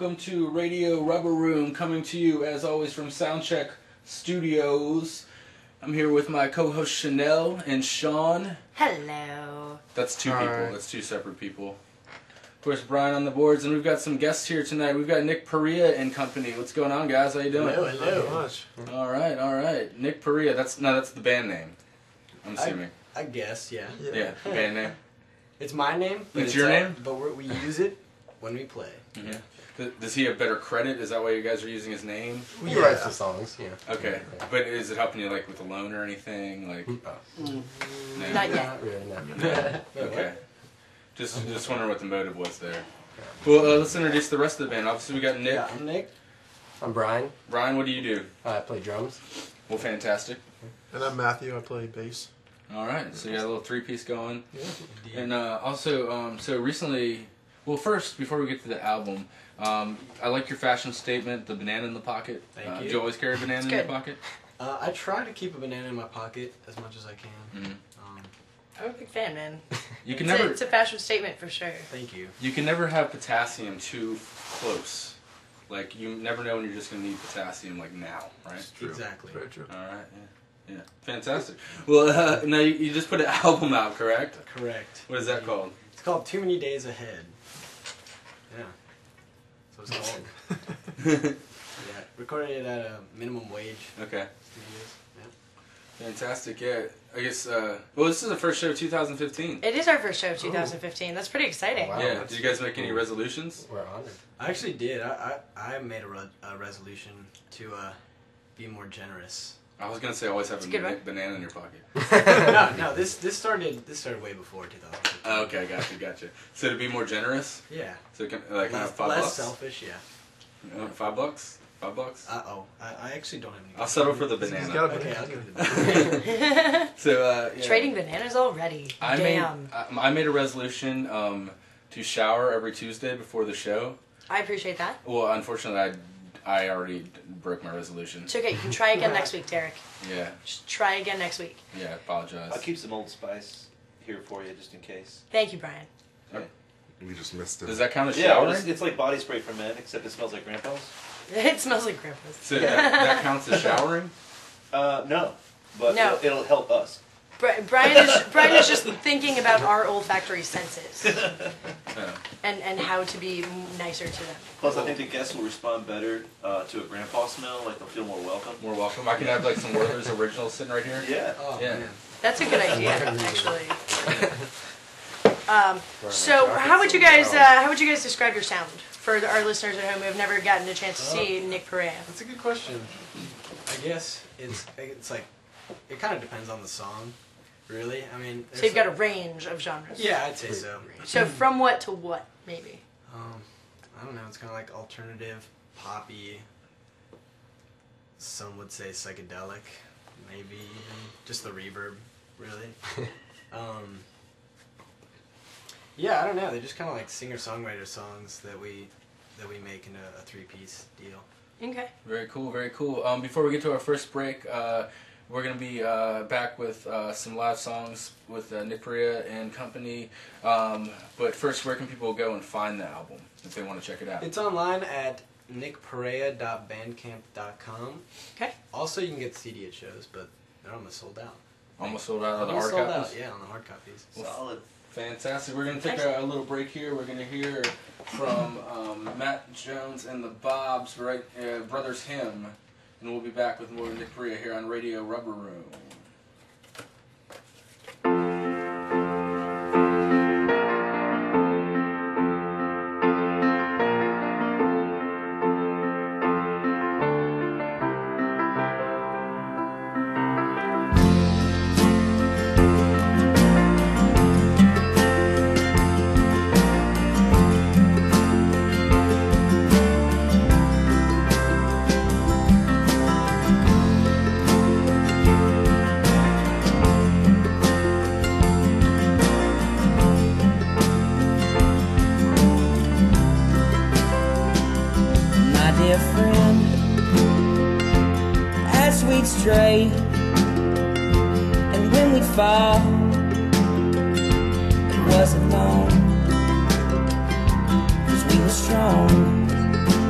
welcome to Radio Rubber Room, coming to you as always from Soundcheck Studios. I'm here with my co-host Chanel and Sean. Hello. That's two people. That's two separate people. Of course, Brian on the boards, and we've got some guests here tonight. We've got Nick Perea and company. What's going on, guys? How you doing? Hello. All right. Nick Perea. That's the band name. I'm assuming. I guess, yeah. Yeah, the band name. It's my name. But It's your name? But we use it when we play. Mm-hmm. Does he have better credit? Is that why you guys are using his name? He writes the songs, yeah. Okay, but is it helping you like with the loan or anything? Like, no? Not yet. Not really, no. Okay. Just wondering what the motive was there. Well, let's introduce the rest of the band. Obviously, we got Nick. Yeah, I'm Nick. I'm Brian. Brian, what do you do? I play drums. Well, fantastic. And I'm Matthew. I play bass. All right, so you got a little three-piece going. Yeah. And also, so recently, well, first, before we get to the album, I like your fashion statement, the banana in the pocket. Thank you. Do you always carry a banana in your pocket? I try to keep a banana in my pocket as much as I can. Mm-hmm. I'm a big fan, man. You can It's a fashion statement for sure. Thank you. You can never have potassium too close. Like, you never know when you're just going to need potassium, like, now, right? True. Exactly. Very true. All right, yeah. Fantastic. Well, now you just put an album out, correct? Correct. What is that called? It's called Too Many Days Ahead. Yeah. So it's called. Yeah. Recorded it at a minimum wage Okay. studios. Yeah. Fantastic, yeah. I guess, well, this is the first show of 2015. It is our first show of 2015. That's pretty exciting. Wow. Yeah. Did you guys make any resolutions? We're honored. I actually did. I made a resolution to be more generous. I was going to say always have That's a good one. banana in your pocket. No. This started way before 2015. Oh, okay, gotcha. So to be more generous? Yeah. So like Less, $5? less selfish. Yeah. $5? $5? I actually don't have any. I'll settle for the He's banana. got a Okay, I'll banana. give it the banana. So, yeah. Trading bananas already. Damn. I made a resolution to shower every Tuesday before the show. I appreciate that. Well, unfortunately, I already broke my resolution. It's okay. You can try again next week, Derek. Yeah, Just try again next week. I apologize. I'll keep some Old Spice here for you just in case. Thank you, Brian. We just missed it. Does that count as Yeah, showering? it's like body spray for men, except it smells like grandpa's. It smells like grandpa's. So that counts as showering? No, but No. It'll help us. Brian is just thinking about our olfactory senses and how to be nicer to them. Plus, I think the guests will respond better to a grandpa smell. Like they'll feel more welcome. More welcome. I can have like some Werther's Originals sitting right here. Yeah. Oh, Yeah. man. That's a good idea, actually. So, how would you guys describe your sound for our listeners at home who have never gotten a chance to see Nick Perea? That's a good question. I guess it's like it kind of depends on the song, really. I mean, So you've got a range of genres. yeah, I'd say so. So from what to what, maybe? I don't know. It's kind of like alternative, poppy. Some would say psychedelic, maybe even just the reverb, really. Yeah, I don't know. They're just kind of like singer-songwriter songs that we make in a three-piece deal. Okay. Very cool, very cool. Before we get to our first break, we're going to be back with some live songs with Nick Perea and company. But first, where can people go and find the album if they want to check it out? It's online at nickperea.bandcamp.com. Okay. Also, you can get CD at shows, but they're almost sold out. Almost sold out of the Almost hard sold copies? out, yeah, on the hard copies. Solid. Fantastic. We're going to take a little break here. We're going to hear from Matt Jones and the Bobs, Brothers Hymn. And we'll be back with more Nick Perea here on Radio Rubber Room. Stray, and when we fall, it wasn't long, 'cause we were strong.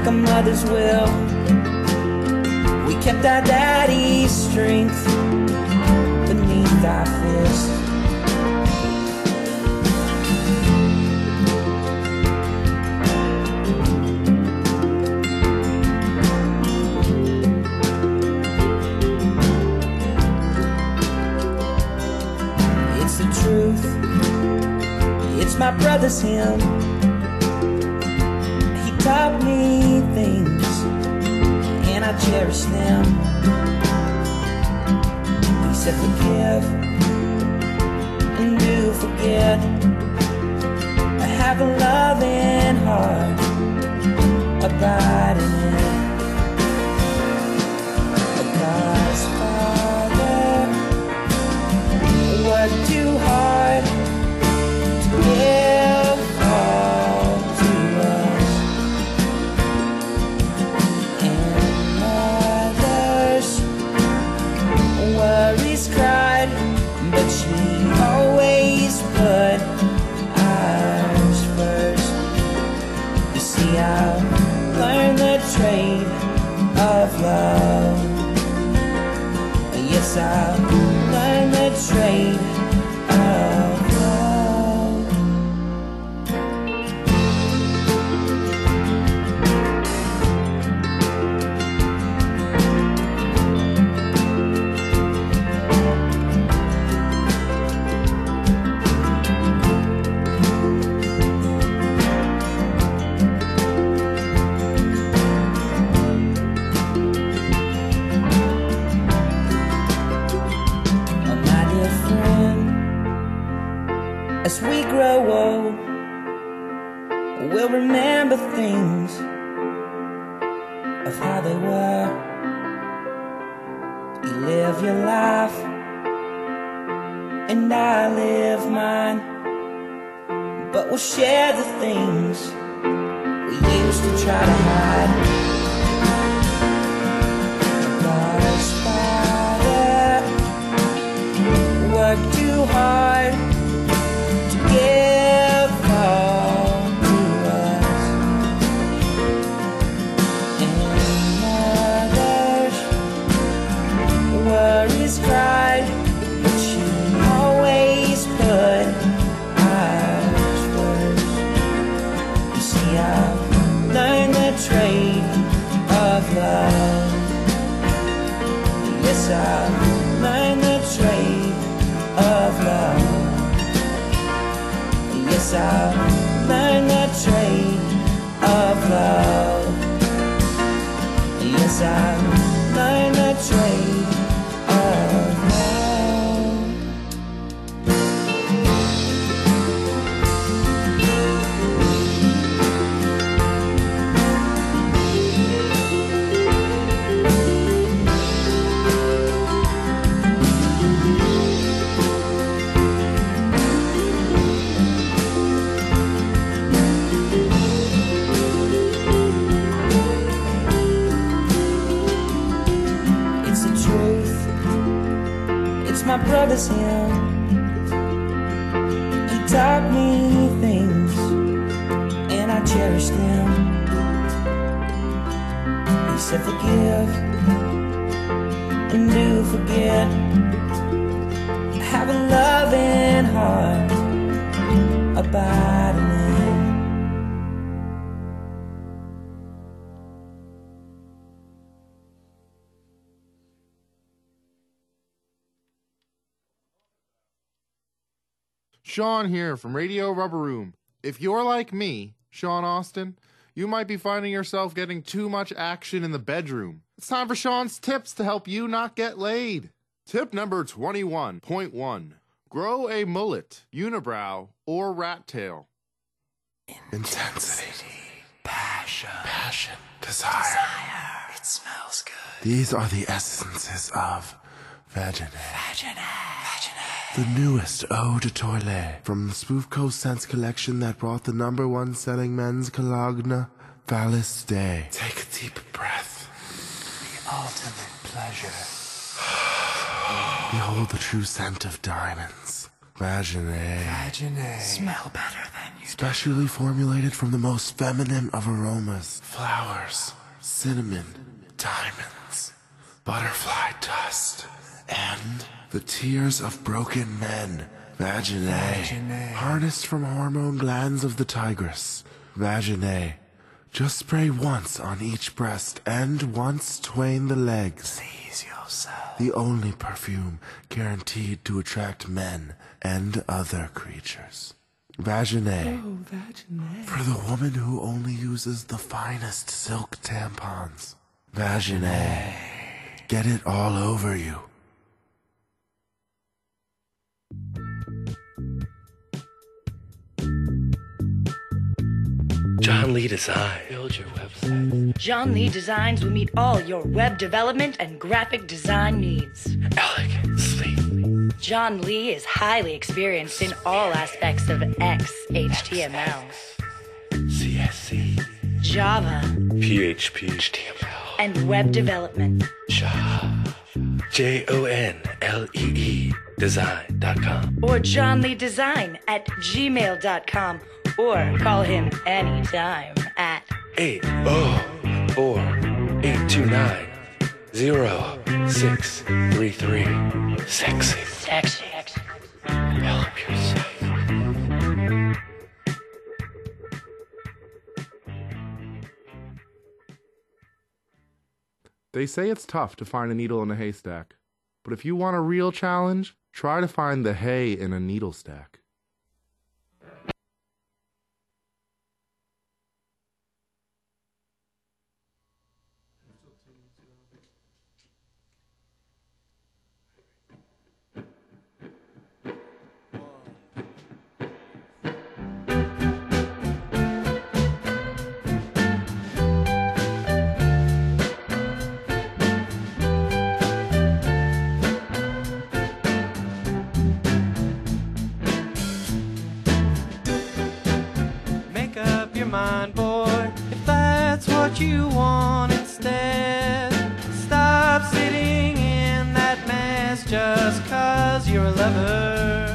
a mother's will. We kept our daddy's strength beneath our fist. It's the truth, it's my brother's hymn. He taught me things and I cherish them. He said forgive and do forget. I have a loving heart abiding in. Because Father worked too hard to give all to us, and mother's worries cried, but she always put ours first. You see, I've learned the trade of love. Yes, I've learned the trade of love. As we grow old, we'll remember things of how they were. You live your life, and I live mine, but we'll share the things we used to try to hide. God's Father worked too hard give all to us, and mother's worries cried, but she always put ours first. You see, I've learned the trade of love. Yes, I've learned the trade of love. Yes, I've learned the trade of love. Yes, I've learned the trade of love. My brother's hymn. He taught me things and I cherished them. He said forgive and do forget. Have a loving heart abiding in. Sean here from Radio Rubber Room. If you're like me, Sean Austin, you might be finding yourself getting too much action in the bedroom. It's time for Sean's tips to help you not get laid. Tip number 21.1. Grow a mullet, unibrow, or rat tail. Intensity. Passion. Desire. It smells good. These are the essences of Vaginet. The newest eau de toilette from the Spoof Coast Scents collection that brought the #1 selling men's cologne, Phallus Day. Take a deep breath. The ultimate pleasure. Behold the true scent of diamonds. Vaginet. Smell better than you specially formulated from the most feminine of aromas, flowers, cinnamon, diamonds, butterfly dust, and the tears of broken men, vaginae, harnessed from hormone glands of the tigress, vaginae. Just spray once on each breast and once twain the legs. Please yourself. The only perfume guaranteed to attract men and other creatures. Vaginae. Oh, vaginae. For the woman who only uses the finest silk tampons. Vaginae. Get it all over you. John Lee Design. Build your website. John Lee Designs will meet all your web development and graphic design needs. Elegant, sleek. John Lee is highly experienced in all aspects of XHTML, CSC, Java, PHP, HTML, and web development. JONLEE design.com. Or John Lee Design at gmail.com. Or call him anytime at 804-829-0633. Sexy. Develop your site. They say it's tough to find a needle in a haystack, but if you want a real challenge, try to find the hay in a needle stack. Mind, boy, if that's what you want instead. Stop sitting in that mess just 'cause you're a lover.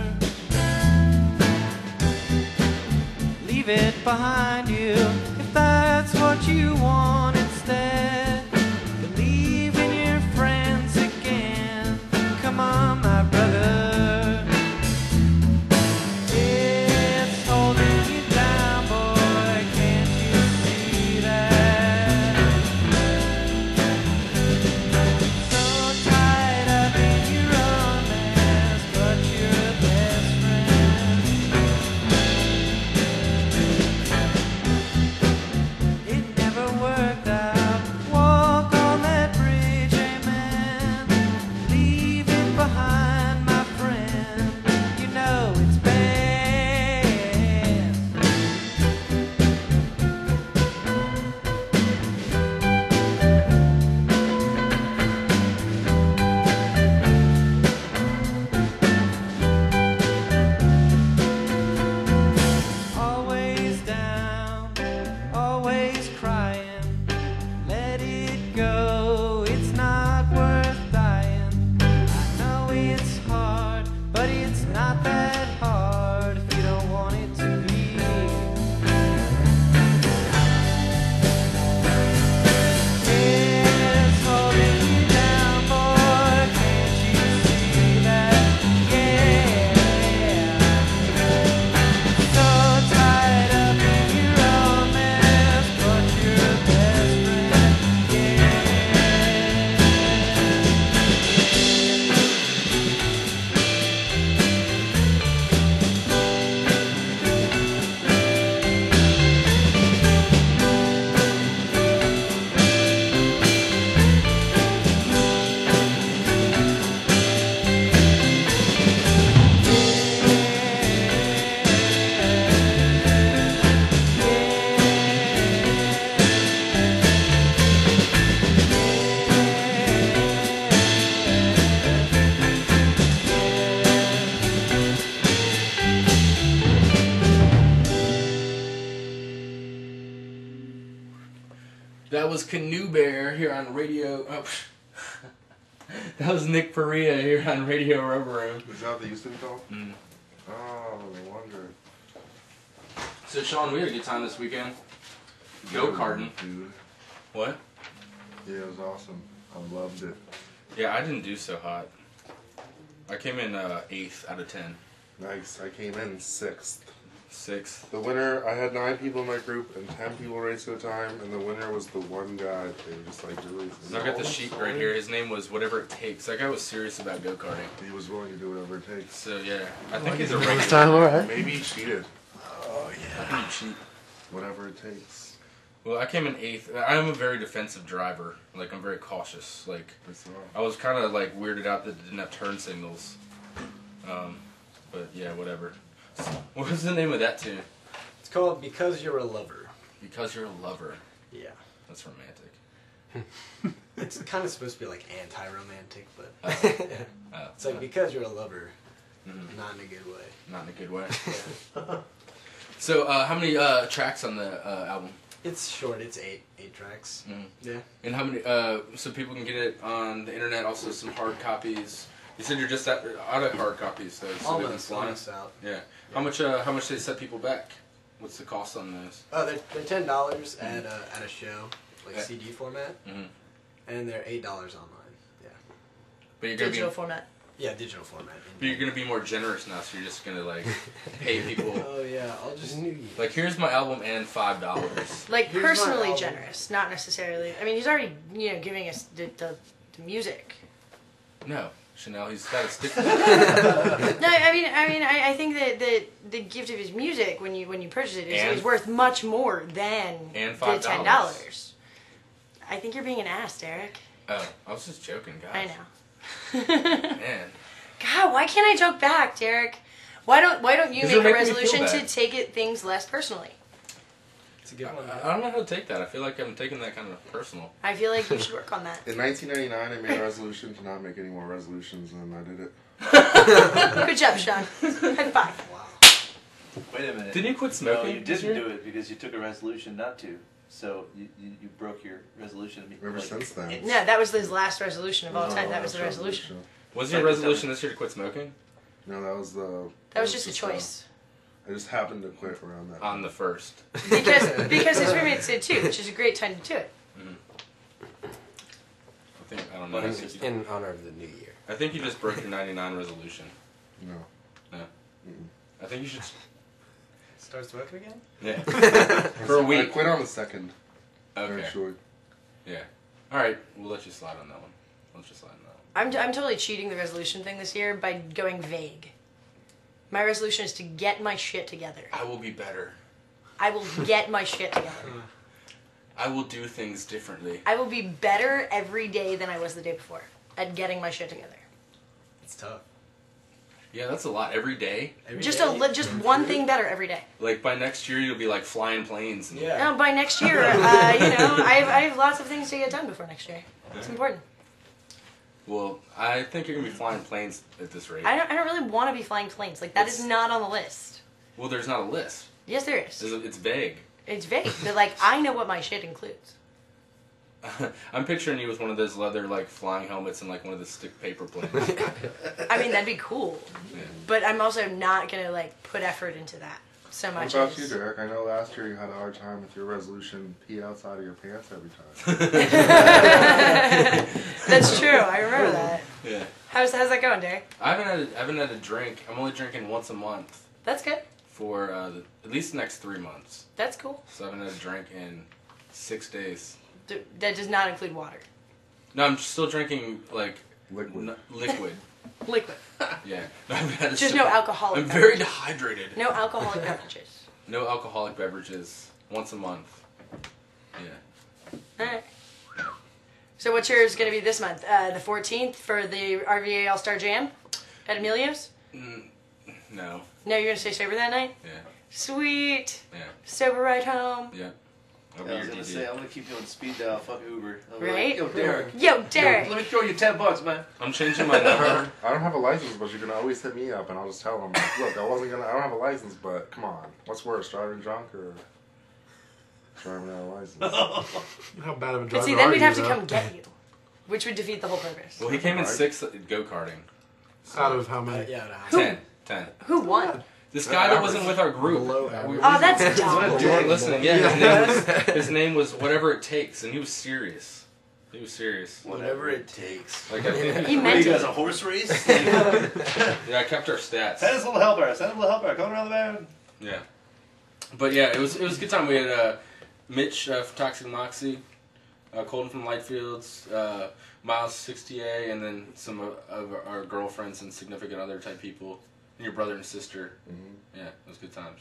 Leave it behind you if that's what you want instead. Believe in your friends again. Come on, my brother. That was Canoe Bear here on Radio. Oh, that was Nick Perea here on Radio Rubber Room. Is that what they used to be called? Mm. Oh, no wonder. So Sean, we had a good time this weekend. Go-karting. Dude. What? Yeah, it was awesome. I loved it. Yeah, I didn't do so hot. I came in 8th out of 10. Nice. I came in 6th. 6th. The winner, I had 9 people in my group and 10 people race at a time, and the winner was the one guy. They were just like, really. So I got the sheet right here. His name was Whatever It Takes. That guy was serious about go-karting. He was willing to do whatever it takes. So yeah, I think he's a regular. alright. Maybe he cheated. Oh yeah. How can you cheat? Whatever it takes. Well, I came in 8th. I am a very defensive driver. Like, I'm very cautious. Like, I was kind of like weirded out that it didn't have turn signals. But yeah, whatever. What was the name of that tune? It's called Because You're a Lover. Because You're a Lover. Yeah. That's romantic. It's kind of supposed to be like anti-romantic, but Oh. it's like because you're a lover, not in a good way. Not in a good way. Yeah. So, how many tracks on the album? It's short. It's eight tracks. Mm. Yeah. And how many? So people can get it on the internet. Also, some hard copies. You said you're just out of hard copies, though. So Almost out. Yeah. How much they set people back? What's the cost on those? Oh, they're $10 at a show, like CD format, and they're $8 online. Yeah. But you're gonna Digital format. Yeah, digital format. But you're gonna be more generous now, so you're just gonna like pay people. Oh yeah, I'll just like here's my album and $5. Like Here's my personally album. generous, not necessarily. I mean, he's already giving us the music. No, Chanel, he's got a stick. No, I think that the gift of his music when you purchase it is worth much more than and the $5. $10. I think you're being an ass, Derek. Oh, I was just joking, guys. I know. Man. God, why can't I joke back, Derek? Why don't you 'Cause make you're a making me feel resolution to bad. take things less personally? It's a good one. I don't know how to take that. I feel like I'm taking that kind of personal. I feel like you should work on that. In 1999, I made a resolution to not make any more resolutions, and I did it. Good job, Sean. High five. Wait a minute. Didn't you quit smoking? No, you this didn't year? do it because you took a resolution not to. So you broke your resolution. Ever since then. No, that was his last resolution of all time. That was the resolution. Was your resolution this year to quit smoking? No, that was the. That was just a choice. I just happened to quit around that. On the 1st. Because his roommates did too, which is a great time to do it. I don't know. In honor of the new year. I think you just broke your 99 resolution. No. No. I think you should. Start smoking again? Yeah. For a I week. quit on the 2nd. Okay. Actually. Yeah. All right. We'll let you slide on that one. Let's just slide on that one. I'm totally cheating the resolution thing this year by going vague. My resolution is to get my shit together. I will be better. I will get my shit together. I will do things differently. I will be better every day than I was the day before at getting my shit together. It's tough. Yeah, that's a lot. Every day? Just one thing better every day. Like, by next year, you'll be, like, flying planes. And No, by next year, I have lots of things to get done before next year. It's important. Well, I think you're going to be flying planes at this rate. I don't really want to be flying planes. Like, that is not on the list. Well, there's not a list. Yes, there is. It's vague. It's vague. But, like, I know what my shit includes. I'm picturing you with one of those leather, like, flying helmets and, like, one of the stick paper planes. I mean, that'd be cool. Yeah. But I'm also not going to, like, put effort into that so What much. about you, Derek? I know last year you had a hard time with your resolution, pee outside of your pants every time. That's true. I remember that. Yeah. How's that going, Derek? I haven't had a drink. I'm only drinking once a month That's good. for at least the next 3 months. That's cool. So I haven't had a drink in 6 days. That does not include water. No, I'm still drinking, like, liquid. Liquid. Liquid. Yeah. No, I haven't had a Just sip. no alcoholic I'm very beverages. dehydrated. No alcoholic beverages. No alcoholic beverages. Once a month. Yeah. Alright. So what's yours going to be this month? The 14th for the RVA All-Star Jam at Emilio's? No. No, you're going to stay sober that night? Yeah. Sweet. Yeah. Sober ride home. Yeah. I was gonna say I'm gonna keep doing speed dial. Fuck Uber. I'll be Right? Like, Yo, Derek. Yo, Derek. Let me throw you $10, man. I'm changing my number. I don't have a license, but you can always hit me up, and I'll just tell them, like, look, I don't have a license, but come on, what's worse, driving drunk or driving without a license? How bad of a driver But see, then are we'd have you, to though? come get you, which would defeat the whole purpose. Well, he came in 6th at go-karting. Out of how many? Yeah, 10. 10. Who won? This guy that wasn't with our group. Below We- average. Oh, that's dumb. You weren't listening. Yeah, his name was Whatever It Takes, and he was serious. He was serious. Whatever it takes. Like I think. He What are meant you guys, it. a horse race? Yeah, I kept our stats. Send us a little helper. Send us a little helper. Coming around the band. Yeah, but yeah, it was a good time. We had Mitch from Toxic Moxie, Colton from Lightfields, Miles 60A, and then some of our girlfriends and significant other type people, and your brother and sister. Mm-hmm. Yeah, it was good times.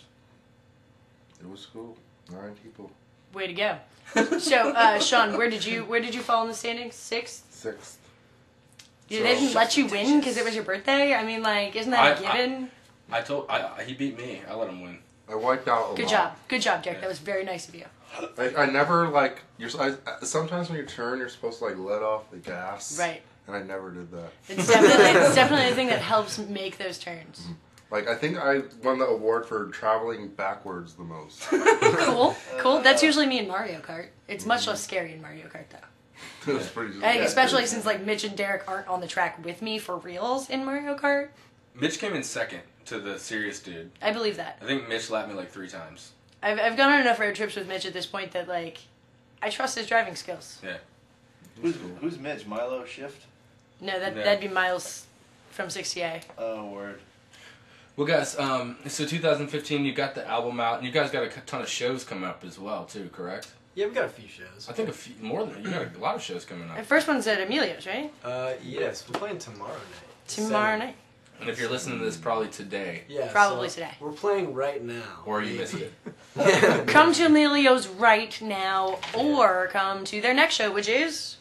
It was cool. 9 people. Way to go. So, Sean, where did you fall in the standings? 6th? 6th. They didn't let you win because it was your birthday? I mean, like, isn't that a given? He beat me. I let him win. I wiped out a lot. Good job. Good job, Derek. That was very nice of you. I never, like, sometimes when you turn, you're supposed to, like, let off the gas. Right. And I never did that. It's definitely a thing that helps make those turns. Like, I think I won the award for traveling backwards the most. Cool. That's usually me in Mario Kart. It's much less scary in Mario Kart, though. It was pretty. I think especially since, like, Mitch and Derek aren't on the track with me for reals in Mario Kart. Mitch came in second to the serious dude. I believe that. I think Mitch lapped me like 3 times. I've gone on enough road trips with Mitch at this point that, like, I trust his driving skills. Yeah. Who's Mitch? Milo Shift? No, that'd be Miles from 60A. Oh, word. Well, guys, so 2015, you got the album out, and you guys got a ton of shows coming up as well, too, correct? Yeah, we've got a few shows. I think more than you got a lot of shows coming up. The first one's at Emilio's, right? Yes, we're playing tomorrow night. Tomorrow night. And if you're listening to this, probably today. Yeah, Probably so today. We're playing right now. Or you missed it. Come to Emilio's right now, or come to their next show, which is...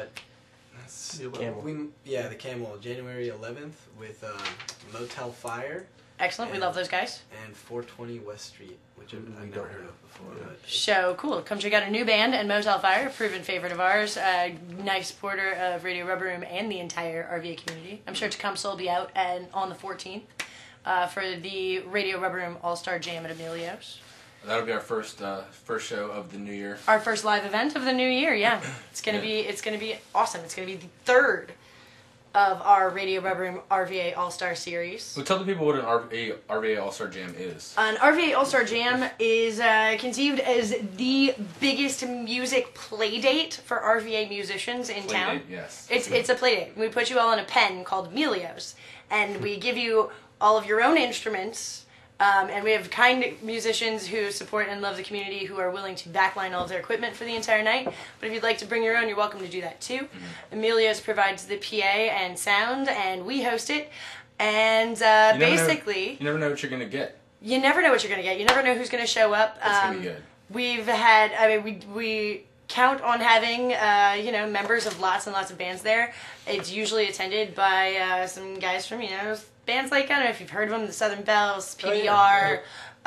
The Camel, January 11th with Motel Fire. Excellent, we love those guys. And 420 West Street, which I've never heard of before. But So cool. Come check out a new band and Motel Fire, a proven favorite of ours, a nice supporter of Radio Rubber Room and the entire RVA community. I'm sure Tecumseh will be out on the 14th for the Radio Rubber Room All-Star Jam at Emilio's. That'll be our first show of the new year. Our first live event of the new year, yeah. It's gonna be awesome. It's gonna be the 3rd of our Radio Rubber Room RVA All-Star Series. Well, tell the people what an RVA All-Star Jam is. An RVA All-Star Jam is conceived as the biggest music play date for RVA musicians in town. Yes. It's a play date. We put you all in a pen called Emilio's, and we give you all of your own instruments. And we have kind musicians who support and love the community who are willing to backline all of their equipment for the entire night. But if you'd like to bring your own, you're welcome to do that too. Emilio's provides the PA and sound, and we host it. And basically... You never know what you're going to get. You never know what you're going to get. You never know who's going to show up. It's going to be good. We've had... we count on having, members of lots and lots of bands there. It's usually attended by some guys from, bands like, I don't know if you've heard of them, the Southern Bells, PBR,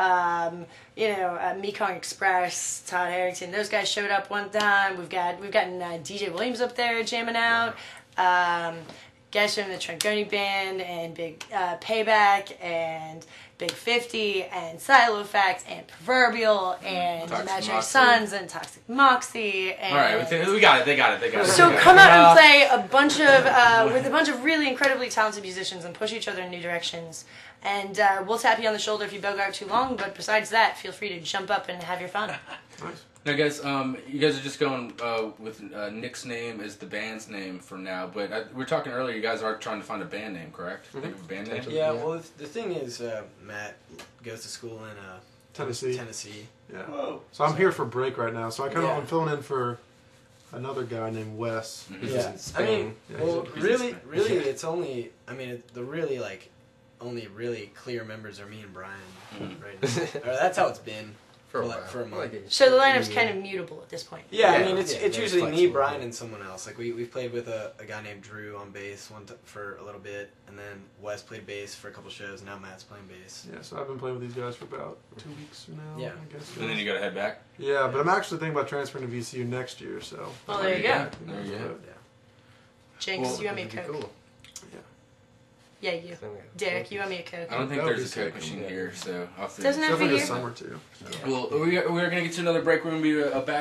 Mekong Express, Todd Harrington. Those guys showed up one time. We've gotten DJ Williams up there jamming out. Guys from the Tronconi Band and Big Payback and Big 50 and Silo Facts and Proverbial and Imaginary Sons and Toxic Moxie. And all right, we got it. They got it. So come out and play with a bunch of really incredibly talented musicians and push each other in new directions. And we'll tap you on the shoulder if you bogart too long. But besides that, feel free to jump up and have your fun. Nice. Now, guys, you guys are just going with Nick's name as the band's name for now. But we were talking earlier. You guys are trying to find a band name, correct? Think of a band name. Yeah. Well, the thing is, Matt goes to school in Tennessee. Yeah. Whoa. So I'm here for break right now. So I'm filling in for another guy named Wes. Who's in Spain. Really, it's only. The really only really clear members are me and Brian right now. Or that's how it's been. For a month. So the lineup's kind of mutable at this point. Yeah, it's usually me, Brian, and someone else. Like we've played with a guy named Drew on bass for a little bit, and then Wes played bass for a couple shows. And now Matt's playing bass. Yeah, so I've been playing with these guys for about 2 weeks now. Yeah, I guess. And then you got to head back. Yeah, but I'm actually thinking about transferring to VCU next year. So. Well, there you go. There you go. Jinx, you owe me a Coke. Cool. Yeah, you. Derek, you owe me a Coke. I don't think there's a Coke machine here, so I'll see. Doesn't have to Definitely be this summer too. Well, we're going to get to another break. We're going to be back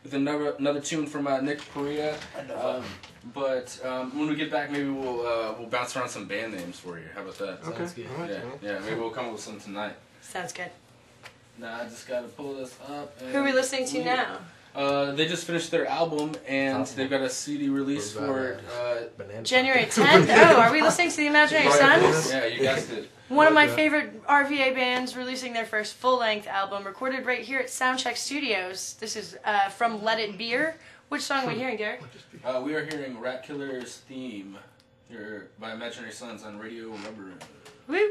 with another tune from Nick Perea. But when we get back, maybe we'll bounce around some band names for you. How about that? Okay. Sounds good. Yeah. Maybe we'll come up with some tonight. Sounds good. Now I just gotta pull this up. Who are we listening to now? They just finished their album and they've got a CD release for it. January 10th. Oh, are we listening to the Imaginary Sons? Yeah, you guessed it. One of my favorite RVA bands releasing their first full-length album, recorded right here at Soundcheck Studios. This is from Let It Beer. Which song are we hearing, Derek? We are hearing Rat Killer's Theme here by Imaginary Sons on Radio Rubber Room. Woo!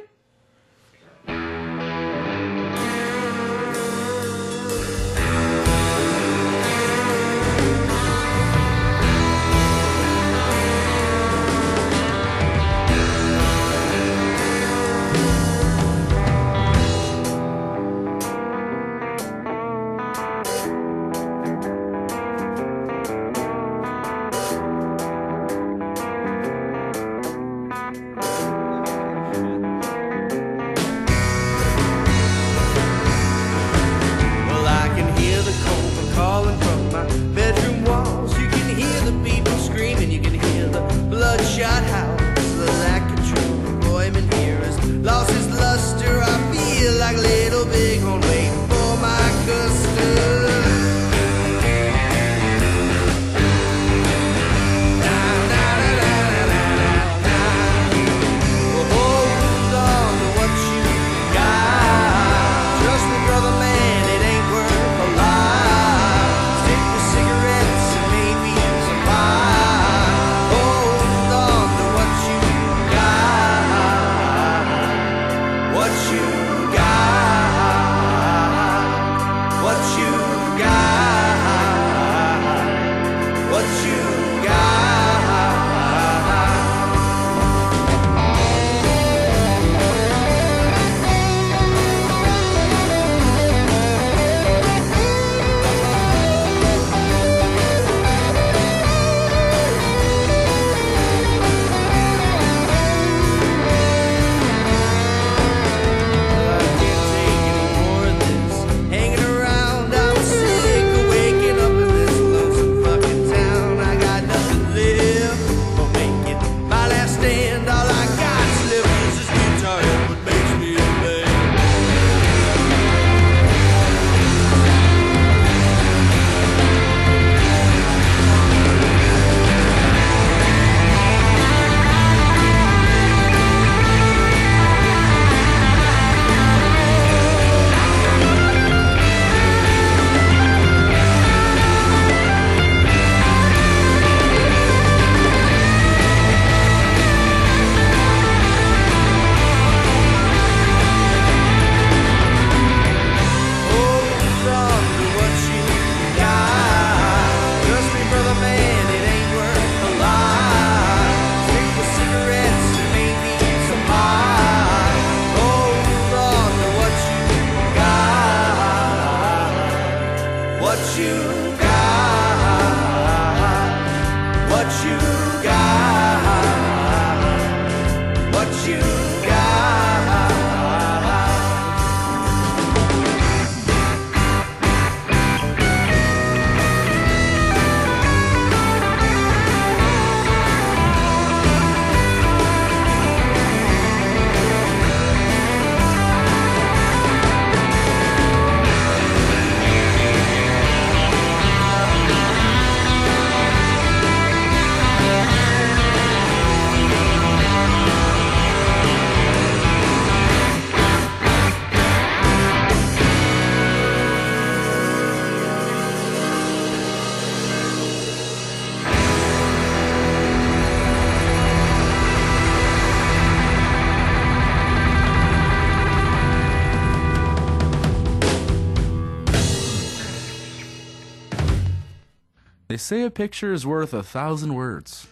They say a picture is worth 1,000 words.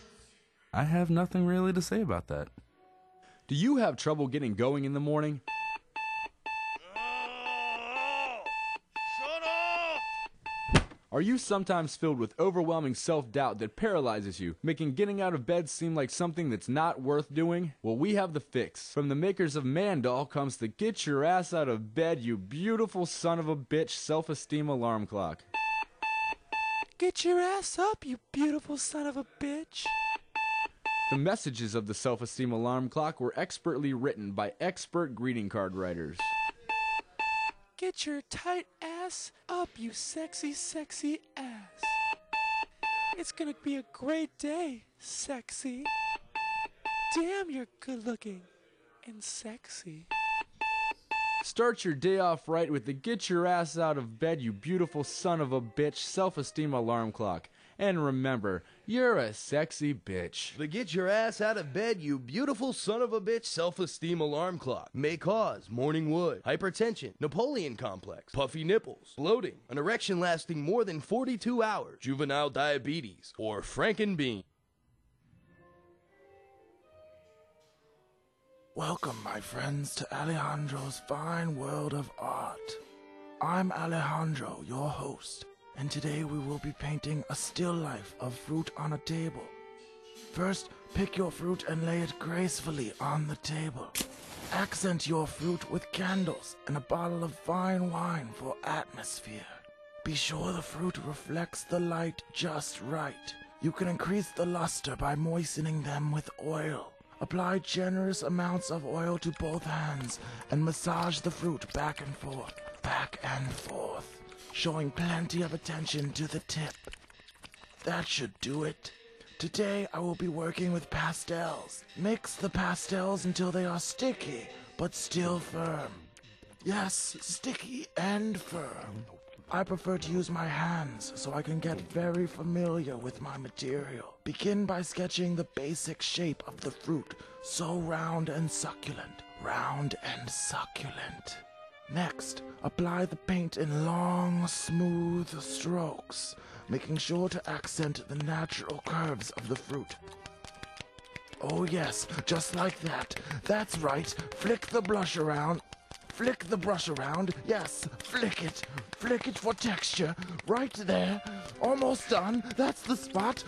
I have nothing really to say about that. Do you have trouble getting going in the morning? Are you sometimes filled with overwhelming self-doubt that paralyzes you, making getting out of bed seem like something that's not worth doing? Well, we have the fix. From the makers of Mandal comes the Get Your Ass Out of Bed, You Beautiful Son of a Bitch self-esteem alarm clock. Get your ass up, you beautiful son of a bitch. The messages of the self-esteem alarm clock were expertly written by expert greeting card writers. Get your tight ass up, you sexy, sexy ass. It's gonna be a great day, sexy. Damn, you're good looking and sexy. Start your day off right with the Get Your Ass Out of Bed, You Beautiful Son of a Bitch self-esteem alarm clock. And remember, you're a sexy bitch. The Get Your Ass Out of Bed, You Beautiful Son of a Bitch self-esteem alarm clock may cause morning wood, hypertension, Napoleon complex, puffy nipples, bloating, an erection lasting more than 42 hours, juvenile diabetes, or frankenbean. Welcome, my friends, to Alejandro's fine world of art. I'm Alejandro, your host, and today we will be painting a still life of fruit on a table. First, pick your fruit and lay it gracefully on the table. Accent your fruit with candles and a bottle of fine wine for atmosphere. Be sure the fruit reflects the light just right. You can increase the luster by moistening them with oil. Apply generous amounts of oil to both hands and massage the fruit back and forth, showing plenty of attention to the tip. That should do it. Today I will be working with pastels. Mix the pastels until they are sticky, but still firm. Yes, sticky and firm. I prefer to use my hands so I can get very familiar with my material. Begin by sketching the basic shape of the fruit, so round and succulent. Round and succulent. Next, apply the paint in long, smooth strokes, making sure to accent the natural curves of the fruit. Oh yes, just like that. That's right. Flick the brush around. Flick the brush around. Yes, flick it. Flick it for texture. Right there. Almost done. That's the spot.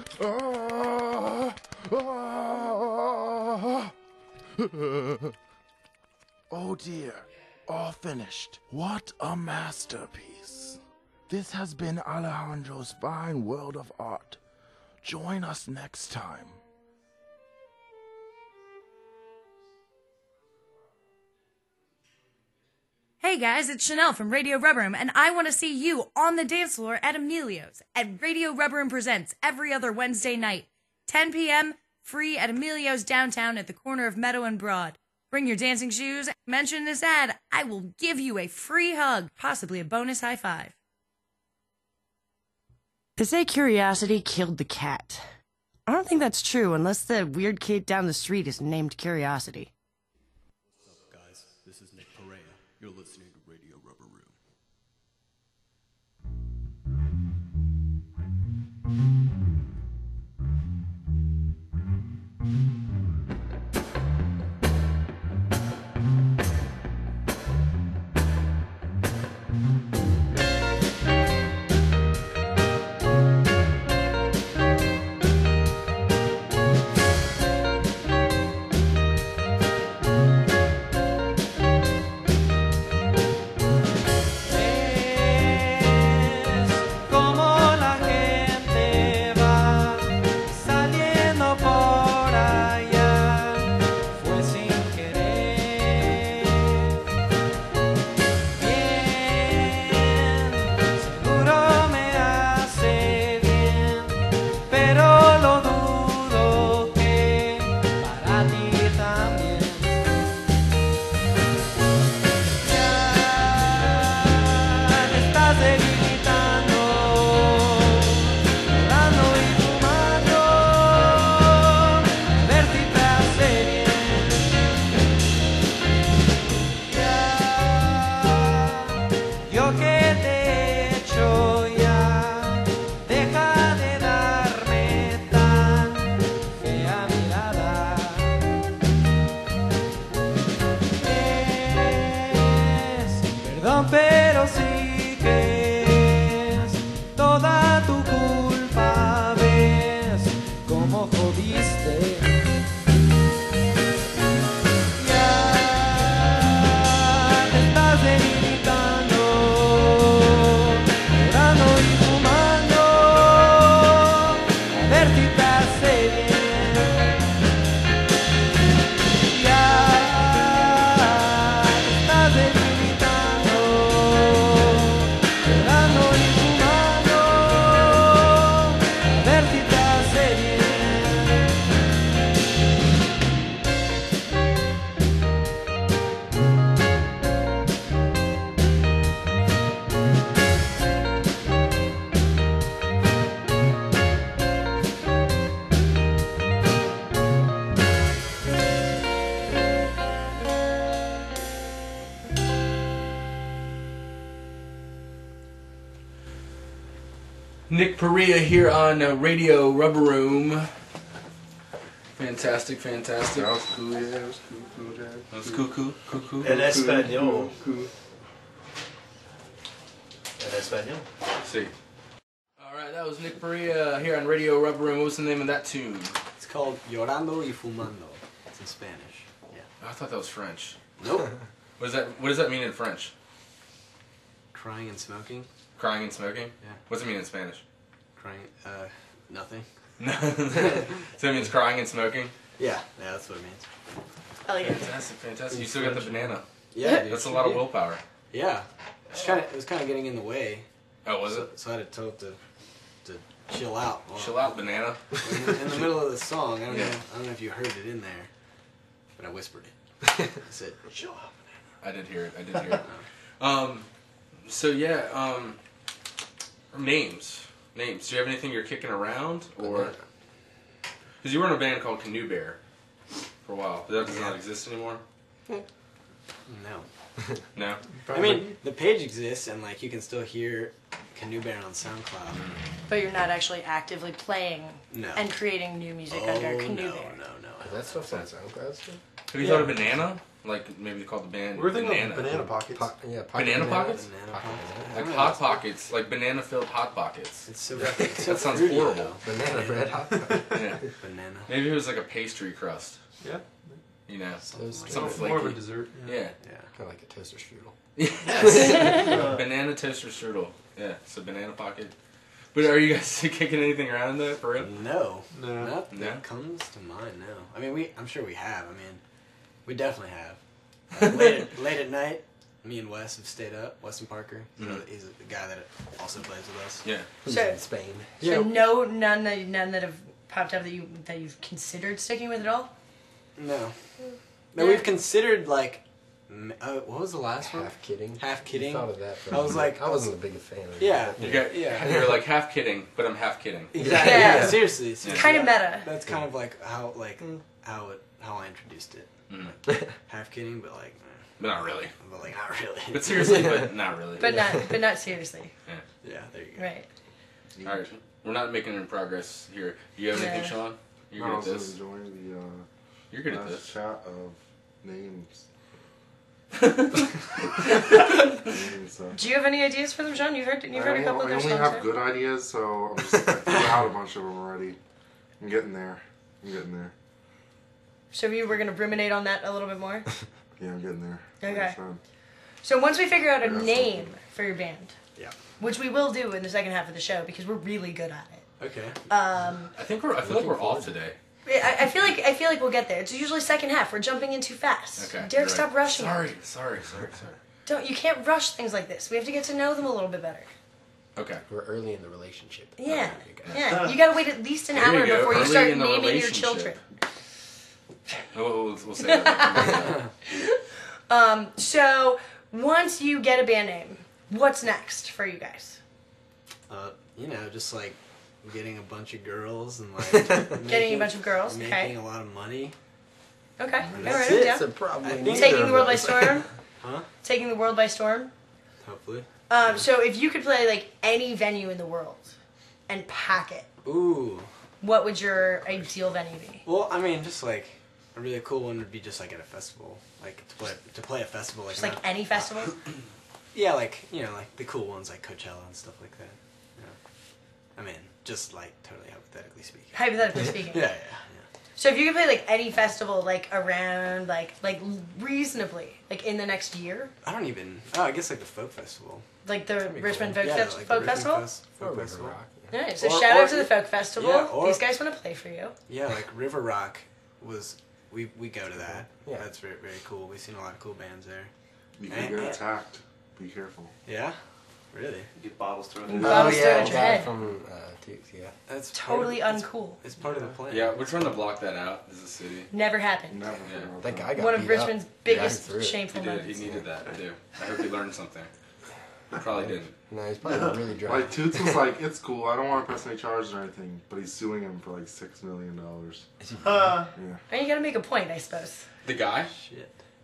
Oh dear. All finished. What a masterpiece. This has been Alejandro's fine world of art. Join us next time. Hey guys, it's Chanel from Radio Rubber Room, and I want to see you on the dance floor at Emilio's at Radio Rubber Room Presents every other Wednesday night, 10 p.m., free at Emilio's downtown at the corner of Meadow and Broad. Bring your dancing shoes, mention this ad, I will give you a free hug, possibly a bonus high five. They say curiosity killed the cat. I don't think that's true unless the weird kid down the street is named Curiosity. What's up, guys? This is Nick Perea. You're listening to Radio Rubber Room. Nick Perea here on Radio Rubber Room. Fantastic. That was cool, yeah. That was cool, Dad. That was cool. En español. Cool. En español. See. Alright, that was Nick Perea here on Radio Rubber Room. What was the name of that tune? It's called Llorando y Fumando. It's in Spanish. Yeah. I thought that was French. Nope. What does that mean in French? Crying and smoking. Crying and smoking? Yeah. What's it mean in Spanish? Crying, nothing. So it means crying and smoking? Yeah, that's what it means. I like it. Fantastic. You still got the banana. Yeah, dude, That's a lot of willpower. Yeah. It was kind of getting in the way. Oh, was it? So I had to tell it to chill out. Chill out, banana. In the middle of the song, I don't know if you heard it in there, but I whispered it. I said, chill out, banana. I did hear it. So yeah, names. Do you have anything you're kicking around, or because you were in a band called Canoe Bear for a while, but that does not exist anymore? No. No. I mean, the page exists, and like you can still hear Canoe Bear on SoundCloud. But you're not actually actively playing and creating new music under Canoe Bear. Is that stuff on SoundCloud still? Have you thought of Banana? Like maybe they call the band We're thinking Banana. of Banana Pockets. Banana Pockets? Like Hot Pockets, like banana-filled Hot Pockets. It's so that sounds horrible. Banana bread Hot Pockets. Yeah. Banana. Maybe it was like a pastry crust. Yeah. You know, Those some flaky. More of a dessert. Yeah. Kind of like a toaster strudel. Yes. Banana toaster strudel. Yeah. So banana pocket. But are you guys kicking anything around in that for real? No. Nothing that comes to mind. No. I mean, I'm sure we have. I mean, we definitely have. Late at night, me and Wes have stayed up. Weston Parker. He's the guy that also plays with us. Yeah. Who's So- in Spain. So none that have popped up that you've considered sticking with at all? No. No, we've considered like. What was the last one? Half kidding. Half kidding. You thought of that. I was like, I wasn't a big fan of it. Yeah. You're like half kidding, but I'm half kidding. Exactly. Yeah. Seriously. Kind of meta. That's kind of like how I introduced it. Half kidding, but like. But not really. But like not really. But seriously, but not really. But not seriously. Yeah. There you go. Right. All right. We're not making any progress here. Do you have anything, Yeah. Sean? You're I good at was this. enjoying the You're good at last this. chat of names. Do you have any ideas for them, Sean? You've heard a couple of I their only songs. have right? good ideas, so I'm just I threw out a bunch of them already. I'm getting there. So we were going to ruminate on that a little bit more? Yeah, I'm getting there. Okay. So once we figure out a name for your band, Yeah. which we will do in the second half of the show because we're really good at it. Okay. I feel like we're off today. I feel like we'll get there. It's usually second half. We're jumping in too fast. Okay. Derek, you're stop rushing. Sorry. You can't rush things like this. We have to get to know them a little bit better. Okay. We're early in the relationship. Yeah. Yeah. You gotta wait at least an There hour you go. before you Early start in the naming your relationship. children. We'll say that. So once you get a band name, what's next for you guys? Just like getting a bunch of girls and like Getting a bunch of girls, making okay. a lot of money. Okay. And All that's right, it. yeah. So probably Taking the world by storm. Huh? Taking the world by storm. Hopefully. So if you could play like any venue in the world and pack it, Ooh. what would your ideal venue be? Well, I mean, just like a really cool one would be just like at a festival, like to play a festival, like Just like any festival? yeah, like like the cool ones like Coachella and stuff like that. Yeah. I mean, just like totally hypothetically speaking. Hypothetically speaking. Yeah. So if you could play like any festival, like around, like reasonably, like in the next year, I guess like the folk festival. like the That'd be Richmond cool. Folk, Yeah, Fest- like Folk the Richmond Festival. Folk Festival. Yeah, so Or- shout or- out to the Folk Festival. Yeah, or- These guys want to play for you. Yeah, like River Rock was we go to that. Yeah. That's very very cool. We've seen a lot of cool bands there. You can get attacked. Be careful. Yeah, really. Get bottles thrown in. Bottles thrown at your head. From Dukes, yeah. That's Totally uncool. It's part of the plan. Yeah, we're trying to block that out as a city. Never happened. Yeah. That guy got One of beat Richmond's up. biggest Yeah, he shameful He did. moments. He needed that. I do. I hope he learned something. He probably didn't. No, he's probably really drunk. Like Toots was like, it's cool. I don't want to press any charges or anything, but he's suing him for like $6 million. Yeah. And you gotta make a point, I suppose. The guy? Shit.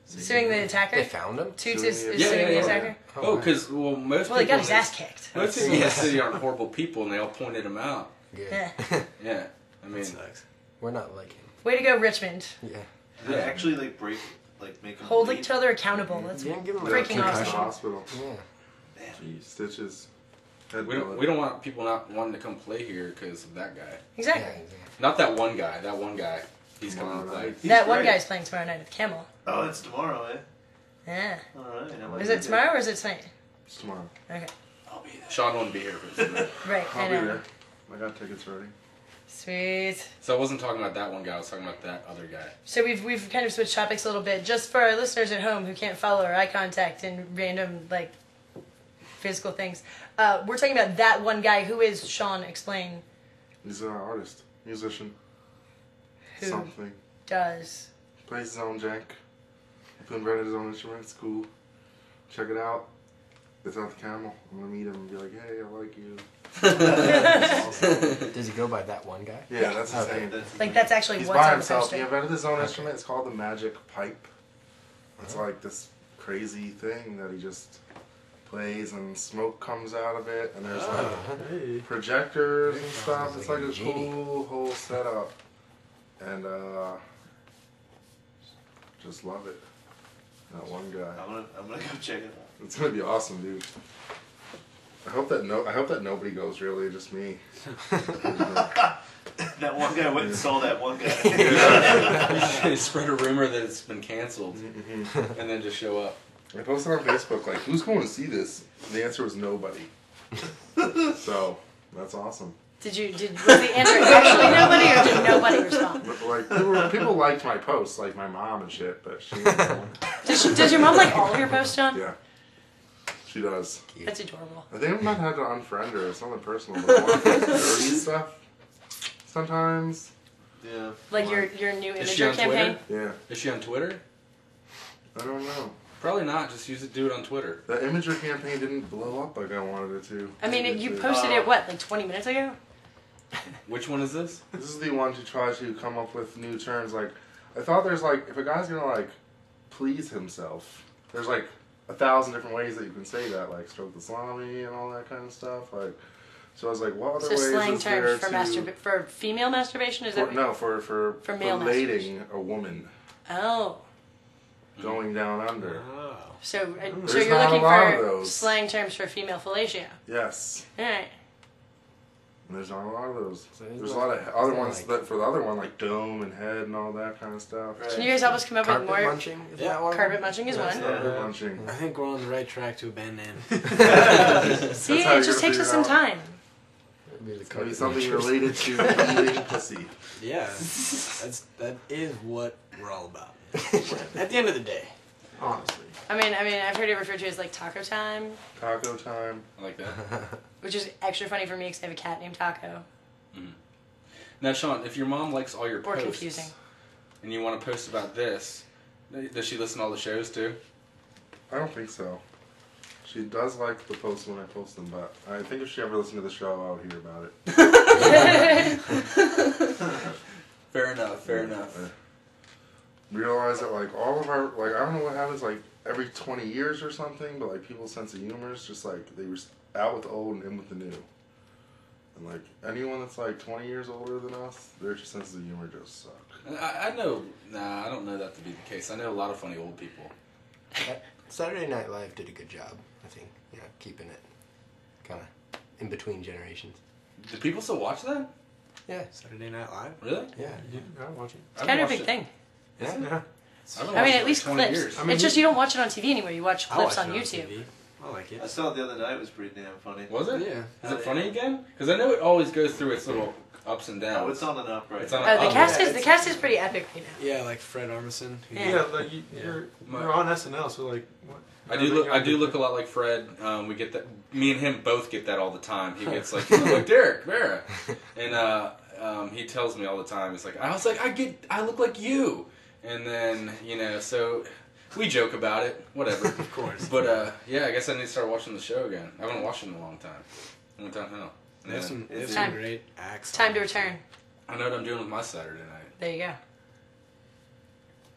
Suing the attacker? They found him? Toots is suing the attacker? Oh, because most Well, he got people his in ass this- kicked. Most people in the city aren't horrible people, and they all pointed him out. Yeah. Yeah, I mean, We're not like him. Way to go, Richmond. Yeah. They actually like break, like make them Hold bleed. each other accountable. That's freaking awesome. Hospital. Yeah. Jeez, stitches. we don't want people not wanting to come play here because of that guy. Exactly. Not that one guy. That one guy. He's coming to play. That one guy's playing tomorrow night at Camel. Oh, it's tomorrow, eh? Yeah. Alright. Is it tomorrow or is it tonight? It's tomorrow. Okay. I'll be there. Sean won't be here for this. Right, I'll I be know. there. I got tickets ready. Sweet. So I wasn't talking about that one guy. I was talking about that other guy. So we've kind of switched topics a little bit, just for our listeners at home who can't follow our eye contact and random like physical things. We're talking about that one guy. Who is Sean? Explain. He's an artist, musician. Who Something. does? Plays his own jank. He invented his own instrument. It's cool. Check it out. It's at the Camel. I'm gonna meet him and be like, hey, I like you. Does he go by that one guy? Yeah, that's his name. Like that's actually He's what's by on the himself. poster. He invented his own instrument. It's called the Magic Pipe. It's like this crazy thing that he just plays and smoke comes out of it and there's like projectors and stuff. It's like a cool whole setup. And just love it. That one guy. I'm gonna go check it out. It's gonna be awesome, dude. I hope that nobody goes. Really, just me. That one guy went and saw that one guy. You spread a rumor that it's been canceled, and then just show up. I posted on Facebook like, "Who's going to see this?" And the answer was nobody. So that's awesome. Was the answer actually nobody, or did nobody respond? Like people liked my posts, like my mom and shit, but she. Does your mom like all of your posts, John? Yeah, she does. That's adorable. I think I might have to unfriend her. It's nothing personal, but I want to post dirty stuff sometimes. Yeah. Like your new Is she imager on campaign? Twitter? Yeah. Is she on Twitter? I don't know. Probably not. Just do it on Twitter. That imager campaign didn't blow up like I wanted it to. I mean, you posted it what, like 20 minutes ago? Which one is this? This is the one to try to come up with new terms. Like, I thought there's like, if a guy's gonna like please himself, there's like 1,000 different ways that you can say that, like stroke the salami and all that kind of stuff. Like, so I was like, what other So ways slang is there terms to? for female masturbation? Is that No, for male mating a woman Oh. going down under. So There's you're not a looking lot of for those. slang terms for female fellatio. Yes. Alright. And there's not a lot of those. there's There's a like- lot of other is there ones like- that for the other one, like dome and head and all that kind of stuff. Can you guys help us come up with Carpet more? munching? Is that one? Carpet munching is one. Carpet munching. I think we're on the right track to a band name. See, That's how it just you're takes us gonna some figure it out. time. It's gonna be something related to eating pussy. Yeah, that is what we're all about. At the end of the day, honestly. I mean, I've heard it referred to as like taco time, Taco time. I like that. which is extra funny for me because I have a cat named Taco. Now, Sean, if your mom likes all your Or posts, confusing. and you want to post about this, does she listen to all the shows too? I don't think so. She does like the posts when I post them, but I think if she ever listened to the show, I would hear about it. Fair enough. Fair enough. Realize that like all of our like I don't know what happens like every 20 years or something, but like people's sense of humor is just like they were out with the old and in with the new. And like anyone that's like 20 years older than us, their senses of humor just suck. I know. Nah, I don't know that to be the case. I know a lot of funny old people. Saturday Night Live did a good job, I think. Yeah, keeping it kind of in between generations. Do people still watch that? Yeah. Saturday Night Live. Really? Yeah. I watch it. It's kind of a big thing. Yeah. I mean, at least clips. It's just you don't watch it on TV anymore. You watch clips on YouTube. TV. I like it. I saw it the other night. It was pretty damn funny. Was it? Yeah. Is it funny again? Because I know it always goes through its little ups and downs. Oh, it's on and up right It's on now. an The up. cast is pretty epic right now. Yeah, like Fred Armisen. who- Yeah. like you're on SNL, so like what? I do look a lot like Fred. We get that. Me and him both get that all the time. He gets like, you look like Derek Vera, and he tells me all the time. It's like I look like you, and then so we joke about it. Whatever. Of course. But yeah, I guess I need to start watching the show again. I haven't watched it in a long time. Long time now. There's some time. great acts. It's time to return. I know what I'm doing with my Saturday night. There you go.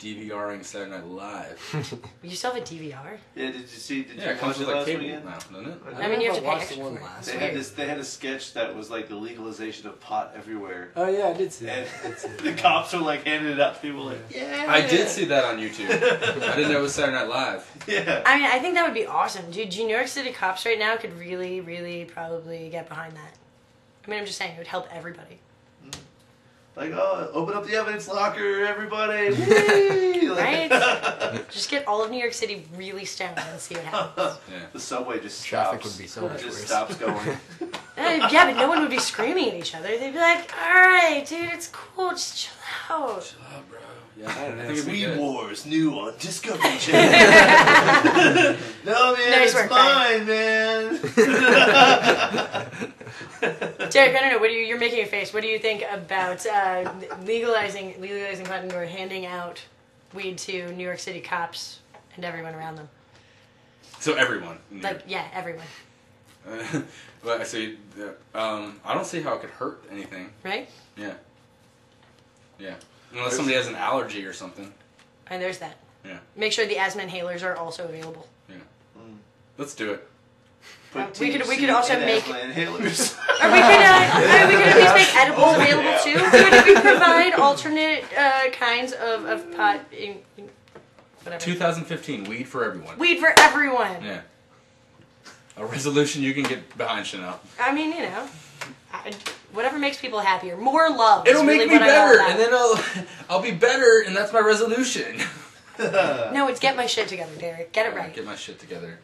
DVRing Saturday Night Live. You still have a DVR? Yeah, did you see? Did Yeah, you it comes watch with it like last cable weekend? now, doesn't it? I mean, you have to pay watched extra the one for it. last They had this. They had a sketch that was like the legalization of pot everywhere. Oh yeah, I did see that. And the cops were like handing it out to people like, yeah. I did see that on YouTube. I didn't know it was Saturday Night Live. Yeah. I mean, I think that would be awesome. Dude, New York City cops right now could really, really probably get behind that. I mean, I'm just saying, it would help everybody. Like, oh, open up the evidence locker, everybody. Whee! Like- Right? Just get all of New York City really stoned and see what happens. The subway just Traffic stops. would be so much It just worse. stops going. Yeah, but no one would be screaming at each other. They'd be like, alright, dude, it's cool, just chill out. Chill out, bro. Yeah, I don't know. it'd be Weed good. Wars, new on Discovery Channel. No, man, Nice it's work, mine, man. Derek, I don't know. You're making a face. What do you think about legalizing pot or handing out weed to New York City cops and everyone around them? So everyone. Like, yeah, everyone. But I see. I don't see how it could hurt anything. Right? Yeah. Yeah. Unless somebody has an allergy or something. And there's that. Yeah. Make sure the asthma inhalers are also available. Yeah. Let's do it. We could also make. inhalers. Or we could at least make edibles available too. We provide alternate kinds of pot. Whatever. 2015, weed for everyone. Weed for everyone. Yeah. A resolution you can get behind, Chanel. I mean, you know, whatever makes people happier. More love. It'll is make really me what I'm all better, about. and then I'll be better, and that's my resolution. No, it's get my shit together, Derek. Get it right. Get my shit together.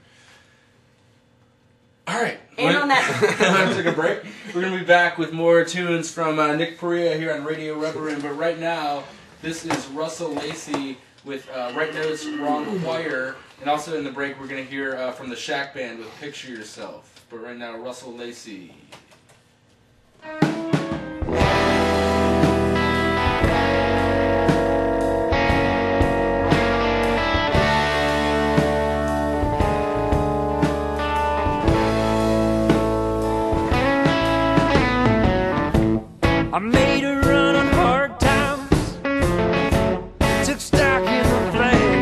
All right. And on that, We're gonna take a break. We're gonna be back with more tunes from Nick Perea here on Radio Rubber Room. But right now, this is Russell Lacey with Right Notes, Wrong Choir, and also in the break we're gonna hear from the Shack Band with Picture Yourself. But right now, Russell Lacey. I made a run on hard times, took stock in the flame.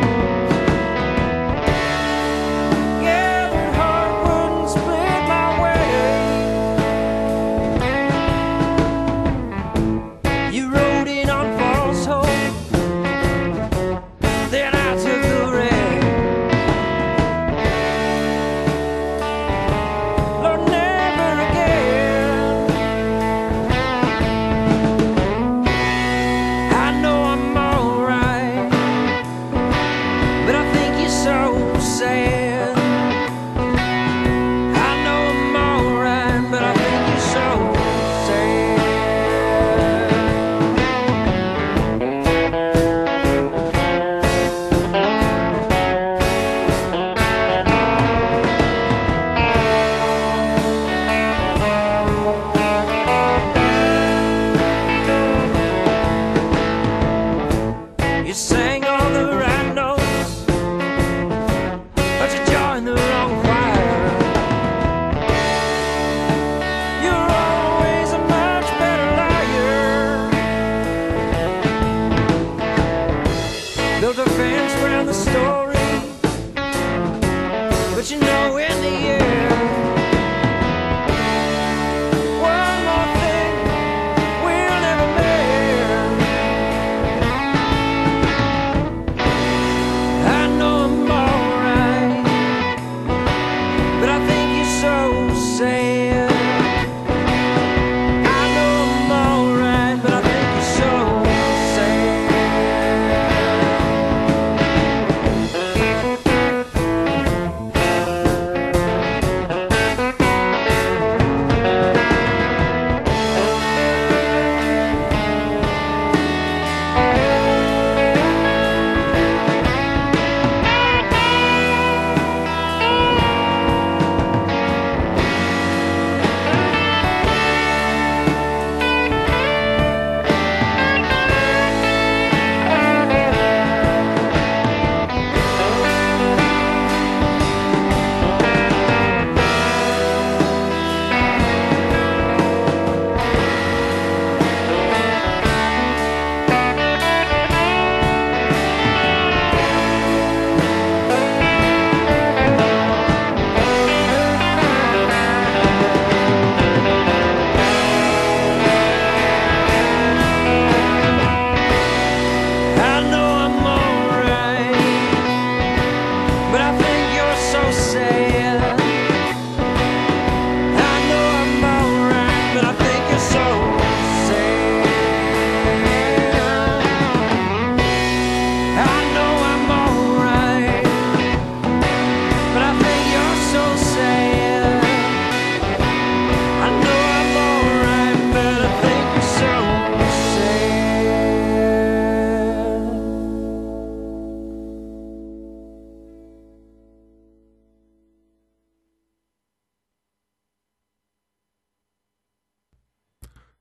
Gathered hardwood and split my way.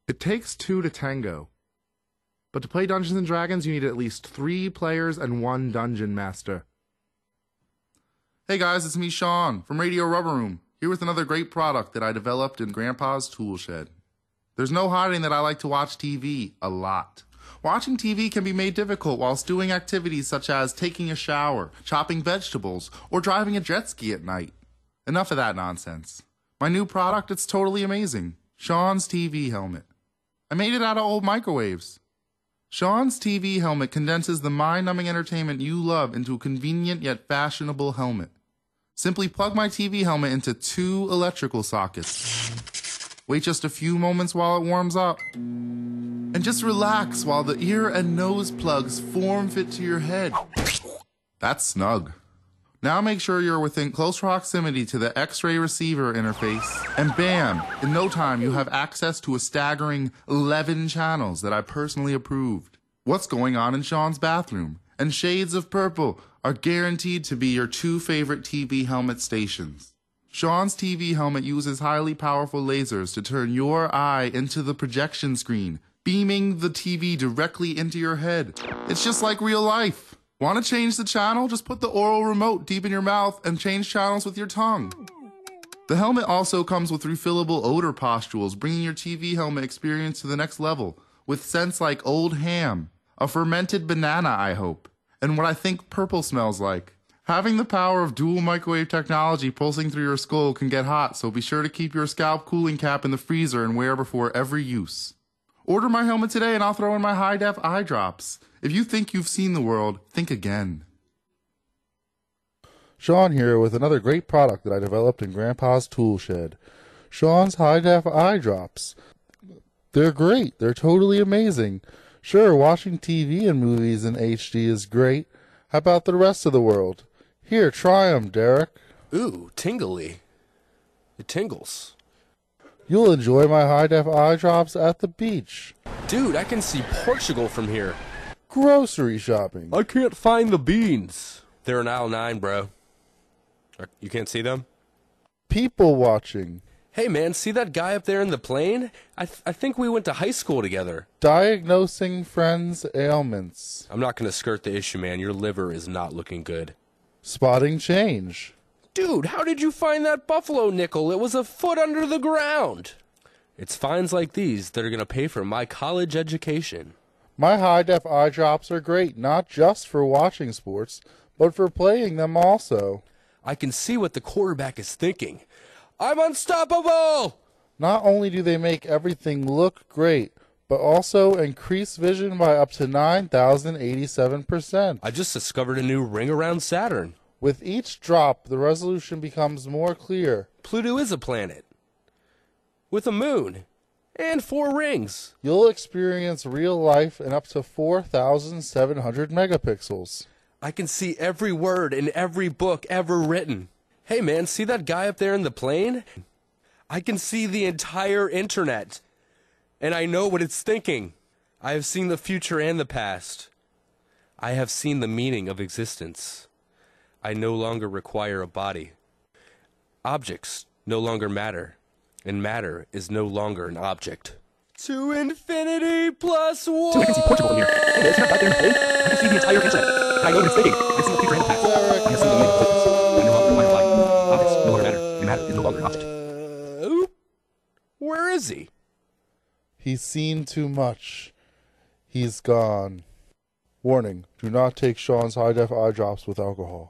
It takes two to tango. But to play Dungeons & Dragons, you need at least 3 players and 1 dungeon master. Hey guys, it's me, Sean, from Radio Rubber Room, here with another great product that I developed in Grandpa's tool shed. There's no hiding that I like to watch TV a lot. Watching TV can be made difficult whilst doing activities such as taking a shower, chopping vegetables, or driving a jet ski at night. Enough of that nonsense. My new product, it's totally amazing. Sean's TV helmet. I made it out of old microwaves. Sean's TV helmet condenses the mind-numbing entertainment you love into a convenient yet fashionable helmet. Simply plug my TV helmet into 2 electrical sockets. Wait just a few moments while it warms up. And just relax while the ear and nose plugs form fit to your head. That's snug. Now make sure you're within close proximity to the X-ray receiver interface, and bam, in no time you have access to a staggering 11 channels that I personally approved. What's going on in Sean's bathroom and shades of purple are guaranteed to be your 2 favorite TV helmet stations. Sean's TV helmet uses highly powerful lasers to turn your eye into the projection screen, beaming the TV directly into your head. It's just like real life. Want to change the channel? Just put the oral remote deep in your mouth and change channels with your tongue. The helmet also comes with refillable odor pustules, bringing your TV helmet experience to the next level, with scents like old ham, a fermented banana, I hope, and what I think purple smells like. Having the power of dual microwave technology pulsing through your skull can get hot, so be sure to keep your scalp cooling cap in the freezer and wear before every use. Order my helmet today and I'll throw in my high-def eye drops. If you think you've seen the world, think again. Sean here with another great product that I developed in Grandpa's tool shed. Sean's high-def eye drops. They're great. They're totally amazing. Sure, watching TV and movies in HD is great. How about the rest of the world? Here, try 'em, Derek. Ooh, tingly. It tingles. You'll enjoy my high-def eye drops at the beach. Dude, I can see Portugal from here. Grocery shopping. I can't find the beans. They're in aisle 9, bro. You can't see them? People watching. Hey, man, see that guy up there in the plane? I think we went to high school together. Diagnosing friends' ailments. I'm not going to skirt the issue, man. Your liver is not looking good. Spotting change. Dude, how did you find that buffalo nickel? It was a foot under the ground. It's finds like these that are going to pay for my college education. My high-def eye drops are great, not just for watching sports, but for playing them also. I can see what the quarterback is thinking. I'm unstoppable! Not only do they make everything look great, but also increase vision by up to 9,087%. I just discovered a new ring around Saturn. With each drop, the resolution becomes more clear. Pluto is a planet. With a moon. And 4 rings. You'll experience real life in up to 4,700 megapixels. I can see every word in every book ever written. Hey man, see that guy up there in the plane? I can see the entire internet. And I know what it's thinking. I have seen the future and the past. I have seen the meaning of existence. I no longer require a body. Objects no longer matter. And matter is no longer an object. To infinity plus 1! Dude, I can see Portugal in here. Hey, isn't that there in the plane? I can see the entire internet. I know what it's thinking. I see the future and the past. I have seen the meaning of existence. I no longer require a body. Objects no longer matter. And matter is no longer an object. Where is he? He's seen too much. He's gone. Warning, do not take Sean's high-def eye drops with alcohol.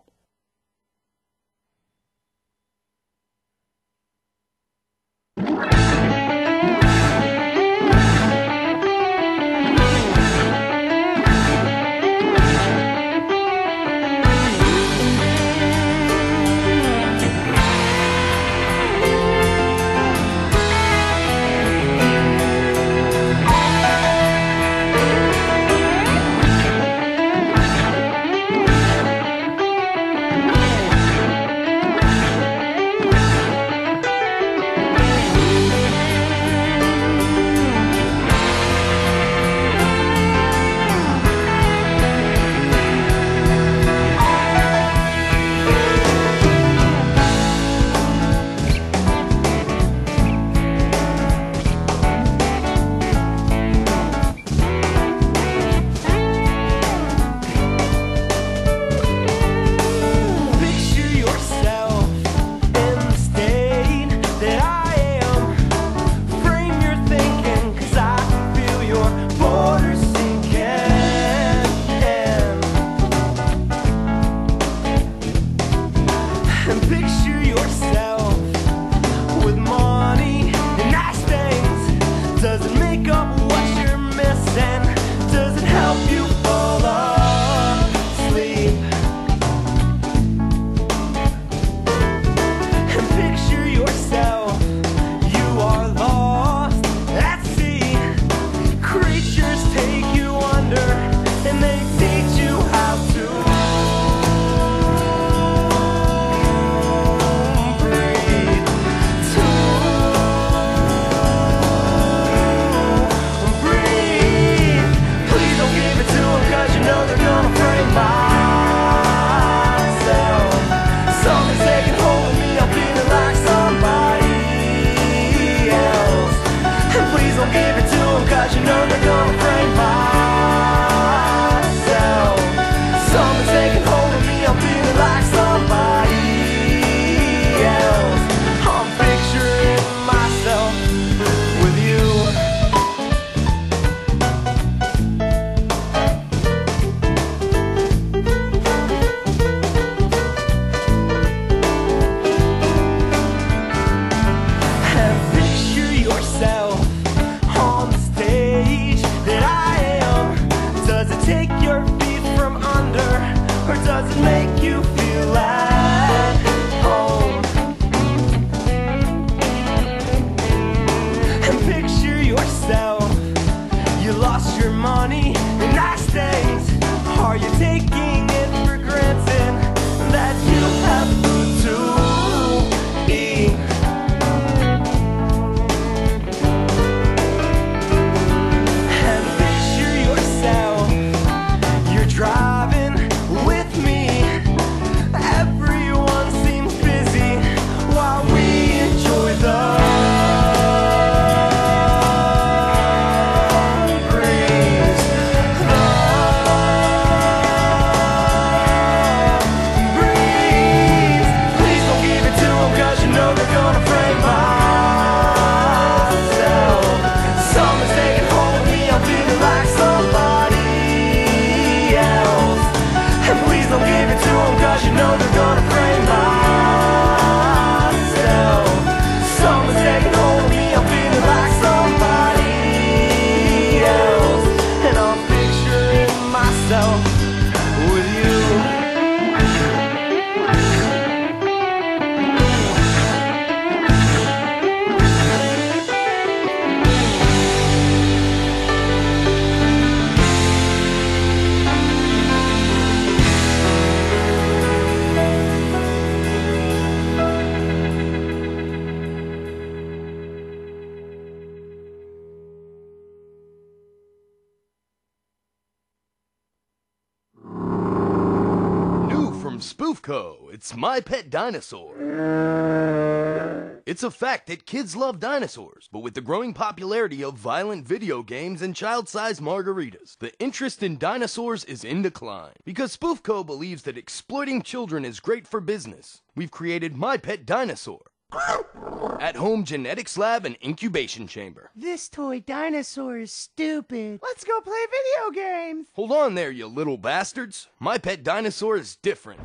Co. It's My Pet Dinosaur. It's a fact that kids love dinosaurs, but with the growing popularity of violent video games and child-sized margaritas, the interest in dinosaurs is in decline. Because Spoof Co. believes that exploiting children is great for business, we've created My Pet Dinosaur. At-home genetics lab and incubation chamber. This toy dinosaur is stupid. Let's go play video games. Hold on there, you little bastards. My Pet Dinosaur is different.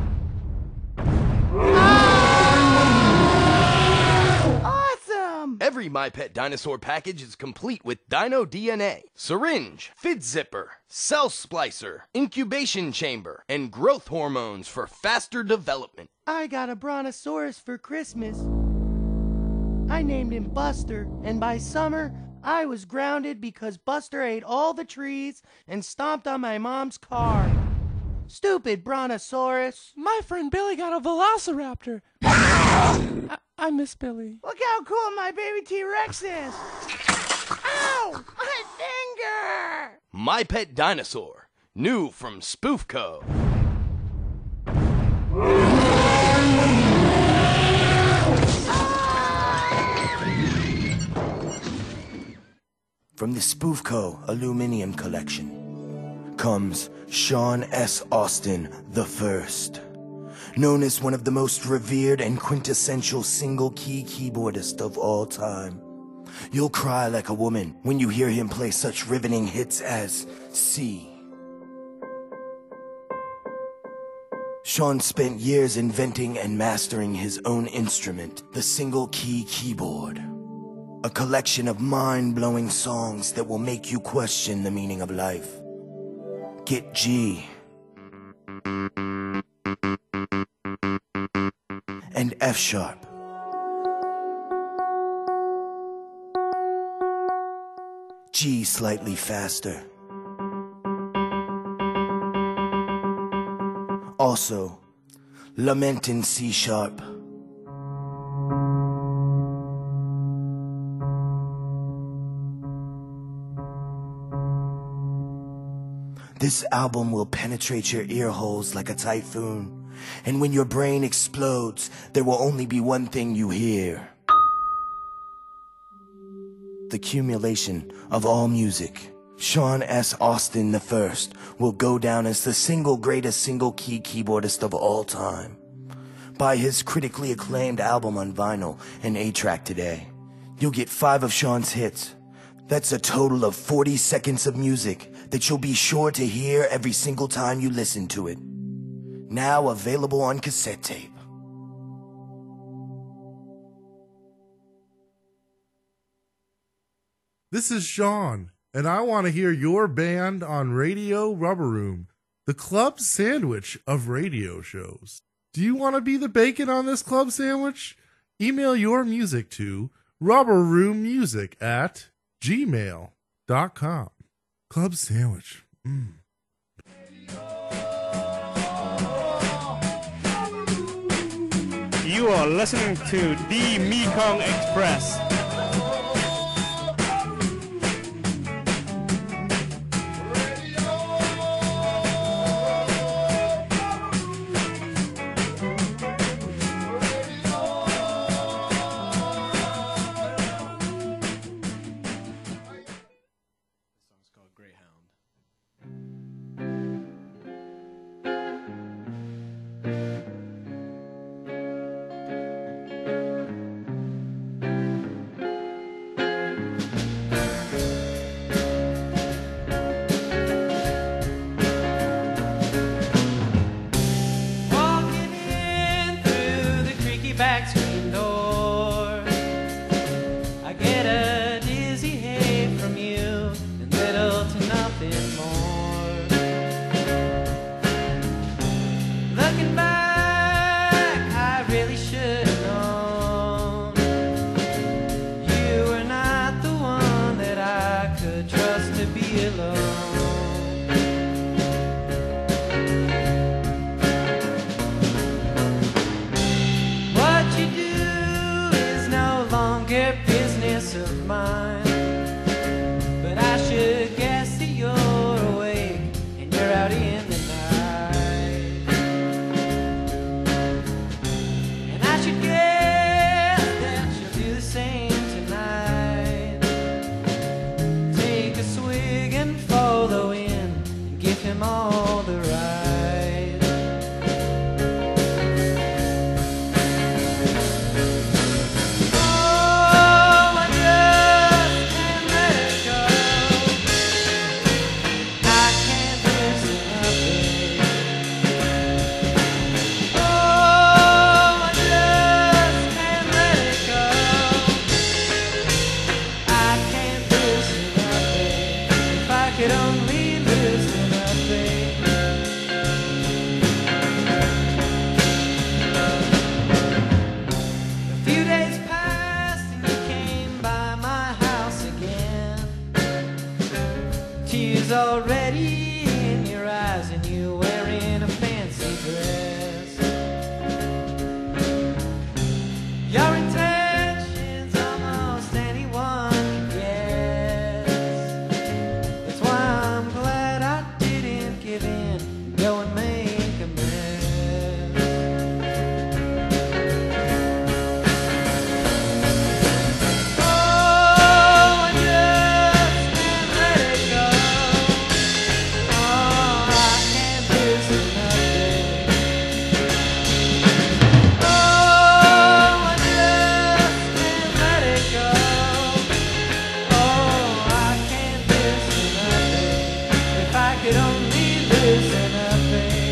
Awesome! Every My Pet Dinosaur package is complete with Dino DNA, syringe, fit zipper, cell splicer, incubation chamber, and growth hormones for faster development. I got a brontosaurus for Christmas. I named him Buster, and by summer, I was grounded because Buster ate all the trees and stomped on my mom's car. Stupid brontosaurus. My friend Billy got a velociraptor. I miss Billy. Look how cool my baby T-Rex is. Ow! My finger! My Pet Dinosaur. New from Spoof Co. From the Spoof Co. Aluminum Collection comes Sean S. Austin the First. Known as one of the most revered and quintessential single-key keyboardists of all time. You'll cry like a woman when you hear him play such riveting hits as C. Sean spent years inventing and mastering his own instrument, the single-key keyboard. A collection of mind-blowing songs that will make you question the meaning of life. Get G. And F sharp. G slightly faster. Also, Lament in C sharp. This album will penetrate your ear holes like a typhoon. And when your brain explodes, there will only be one thing you hear. The accumulation of all music. Sean S. Austin the First will go down as the single greatest single-key keyboardist of all time. Buy his critically acclaimed album on vinyl and 8-track today. You'll get 5 of Sean's hits. That's a total of 40 seconds of music that you'll be sure to hear every single time you listen to it. Now available on cassette tape. This is Sean, and I want to hear your band on Radio Rubber Room, the club sandwich of radio shows. Do you want to be the bacon on this club sandwich? Email your music to rubberroommusic@gmail.com. Club sandwich. You are listening to the Mekong Express. back screen door. I get a dizzy hey from you and little to nothing more. Looking back, I really should have known you were not the one that I could trust to be alone. Business of mine, but I should guess that you're awake and you're out in the night. tears already in your eyes and you're wearing a fancy dress. Your intentions almost anyone can guess. That's why I'm glad I didn't give in, go and make a mess. Oh, I just can't let it go. Oh, I can't listen nothing. Oh, I just can't let it go. Oh, I can't listen nothing. If I could only listen nothing.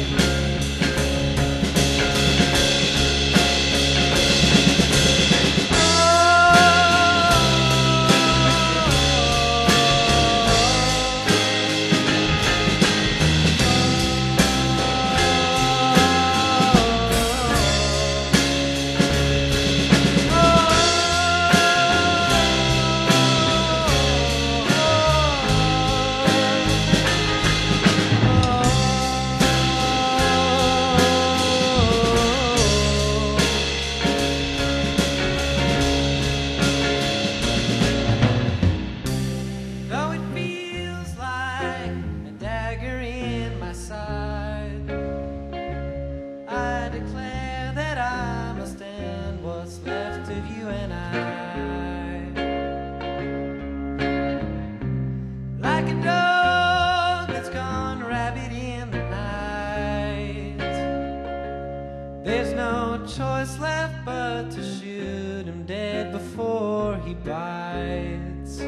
Though it feels like a dagger in my side, I declare that I must end what's left of you and I. Like a dog that's gone rabid in the night, there's no choice left but to shoot him dead before he bites.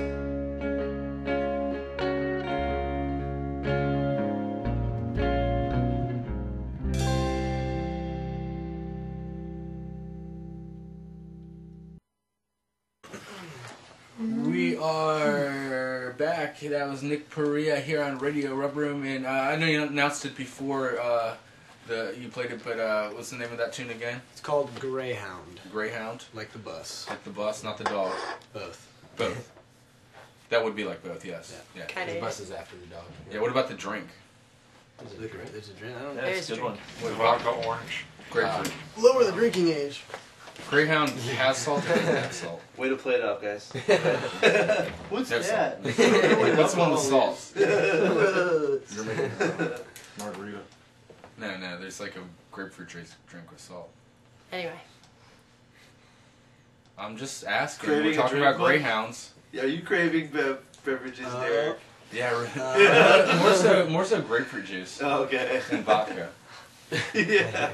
We are back. That was Nick Perea here on Radio Rubber Room, and I know you announced it before you played it, but what's the name of that tune again? It's called Greyhound. Greyhound? Like the bus. Like the bus, not the dog. Both. Both. That would be like both, yes. Yeah. Kinda. The bus is after the dog. Yeah, what about the drink? There's a drink. There's a drink. I don't know. There is a drink. What Vodka orange. Grapefruit. Lower the drinking age. Greyhound has salt or doesn't have salt? Way to play it up, guys. What's There's that? What's the one with salt? You're making margarita. No, there's like a grapefruit drink with salt. Anyway. I'm just asking. Craving We're a talking drink, about bud? Greyhounds. Yeah, are you craving beverages there? Yeah, more so grapefruit juice. Oh, okay. And vodka. Yeah.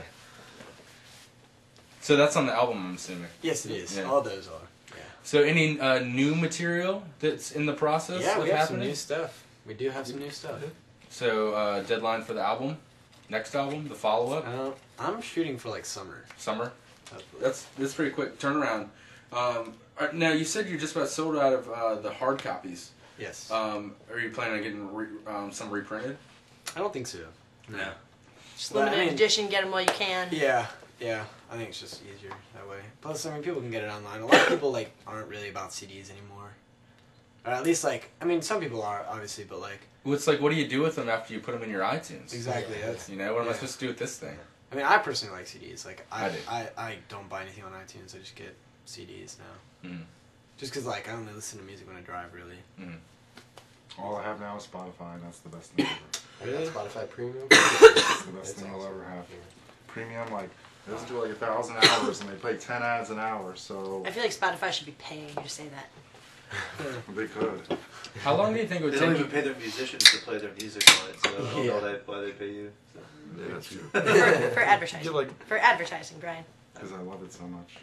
So that's on the album, I'm assuming. Yes, it is. Yeah. All those are. Yeah. So any new material that's in the process Yeah, of we have happening? some new stuff. We do have some new stuff. So deadline for the album, next album, the follow up. I'm shooting for like summer. Summer. Hopefully. That's pretty quick turnaround. Now you said you're just about sold out of the hard copies. Yes. Are you planning on getting some reprinted? I don't think so. No. Just But, limited edition, get them while you can. Yeah. I think it's just easier that way. Plus, I mean, people can get it online. A lot of people like aren't really about CDs anymore. Or at least like, I mean, some people are obviously, but like. Well, it's like, what do you do with them after you put them in your iTunes? Exactly. That's, what am I supposed to do with this thing? I mean, I personally like CDs. Like, I do. I don't buy anything on iTunes. I just get CDs now. Mm. Just because, like, I only listen to music when I drive, really. Mm. All I have now is Spotify, and that's the best thing ever. Really? Spotify Premium? It's the best thing I'll ever have. Premium, like, they listen to like 1,000 hours, and they play 10 ads an hour, so... I feel like Spotify should be paying you to say that. They could. How long do you think it would They take don't you... even pay their musicians to play their music on it, so I don't know why they pay you. So. Yeah, that's true. For advertising. For advertising, Brian. Because I love it so much.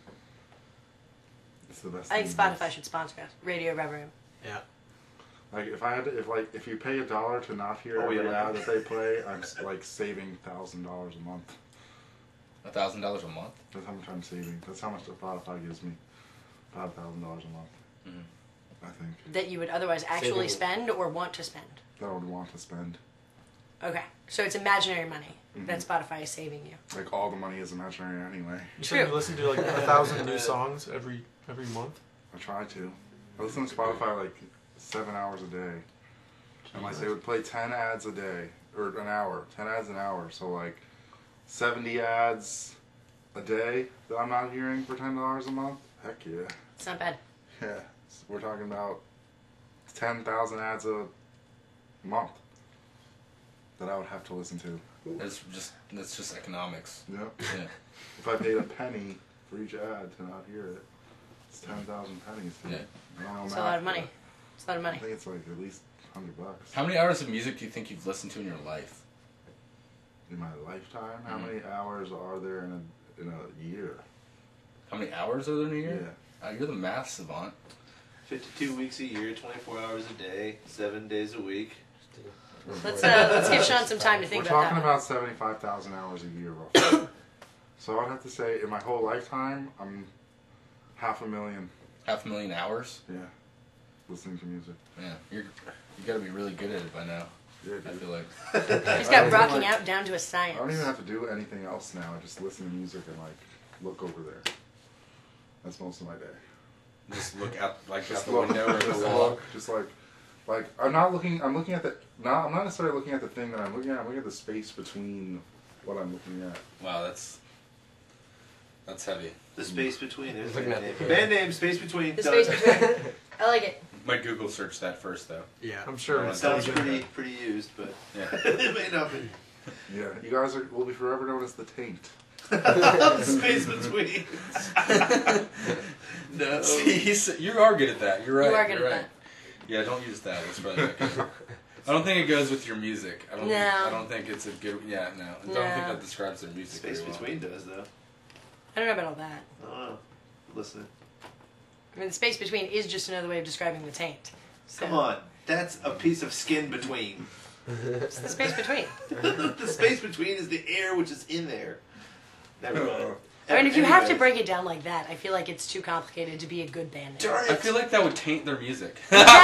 It's the best I think thing. Spotify should sponsor us. Radio Rubber Room. Yeah. Like if you pay $1 to not hear every ad that they play, I'm like saving $1,000 a month. $1,000 a month? That's how much I'm saving. That's how much the Spotify gives me. About $1,000 a month. Mm-hmm. I think. That you would otherwise actually spend or want to spend. That I would want to spend. Okay. So it's imaginary money Mhm. that Spotify is saving you. Like all the money is imaginary anyway. You said you listen to like 1,000 new songs every month? I try to. I listen to Spotify like 7 hours a day. And like they would play 10 ads a day or an hour, 10 ads an hour. So like 70 ads a day that I'm not hearing for $10 a month. Heck yeah. It's not bad. Yeah, so we're talking about 10,000 ads a month that I would have to listen to. That's just economics. Yep. Yeah. If I paid a penny for each ad to not hear it, it's 10,000 pennies. Yeah. It's a lot of money. It's a lot of money. I think it's like at least $100. How many hours of music do you think you've listened to in your life? In my lifetime, how many hours are there in a year? How many hours are there in a year? Yeah. You're the math savant. 52 weeks a year, 24 hours a day, 7 days a week. Let's give Sean some time to think We're about talking that. about 75,000 hours a year, roughly. So I'd have to say, in my whole lifetime, I'm 500,000. 500,000 hours? Yeah. Listening to music. Yeah. You got to be really good at it by now. Yeah, I feel like. He's got rocking out down to a science. I don't even have to do anything else now. I just listen to music and like look over there. That's most of my day. Just look out like Just out the window or just the wall. look, just like I'm not looking. I'm looking at the. I'm not necessarily looking at the thing that I'm looking at. I'm looking at the space between what I'm looking at. Wow, that's heavy. The space between. There's Looking a at band the- name. Band name, Space Between. The done. space between. I like it. Might Google search that first though. Yeah, I'm sure It it's sounds still pretty used, but Yeah. it may not be. Yeah, you guys will be forever known as the Taint. Space Between. No. See, you are good at that. You're right. You are good You're at right. Yeah, don't use that. That's probably not good. I don't think it goes with your music. I don't. No. I don't think it's a good. Yeah, no. I don't think that describes their music. Space very well. Between does, though. I don't know about all that. I don't know. Listen. I mean, the space between is just another way of describing the taint. So. Come on. That's a piece of skin between. It's the space between. The space between is the air which is in there. Never mind. I mean, if you have to Anyways. break it down like that, I feel like it's too complicated to be a good band name. I feel like that would taint their music.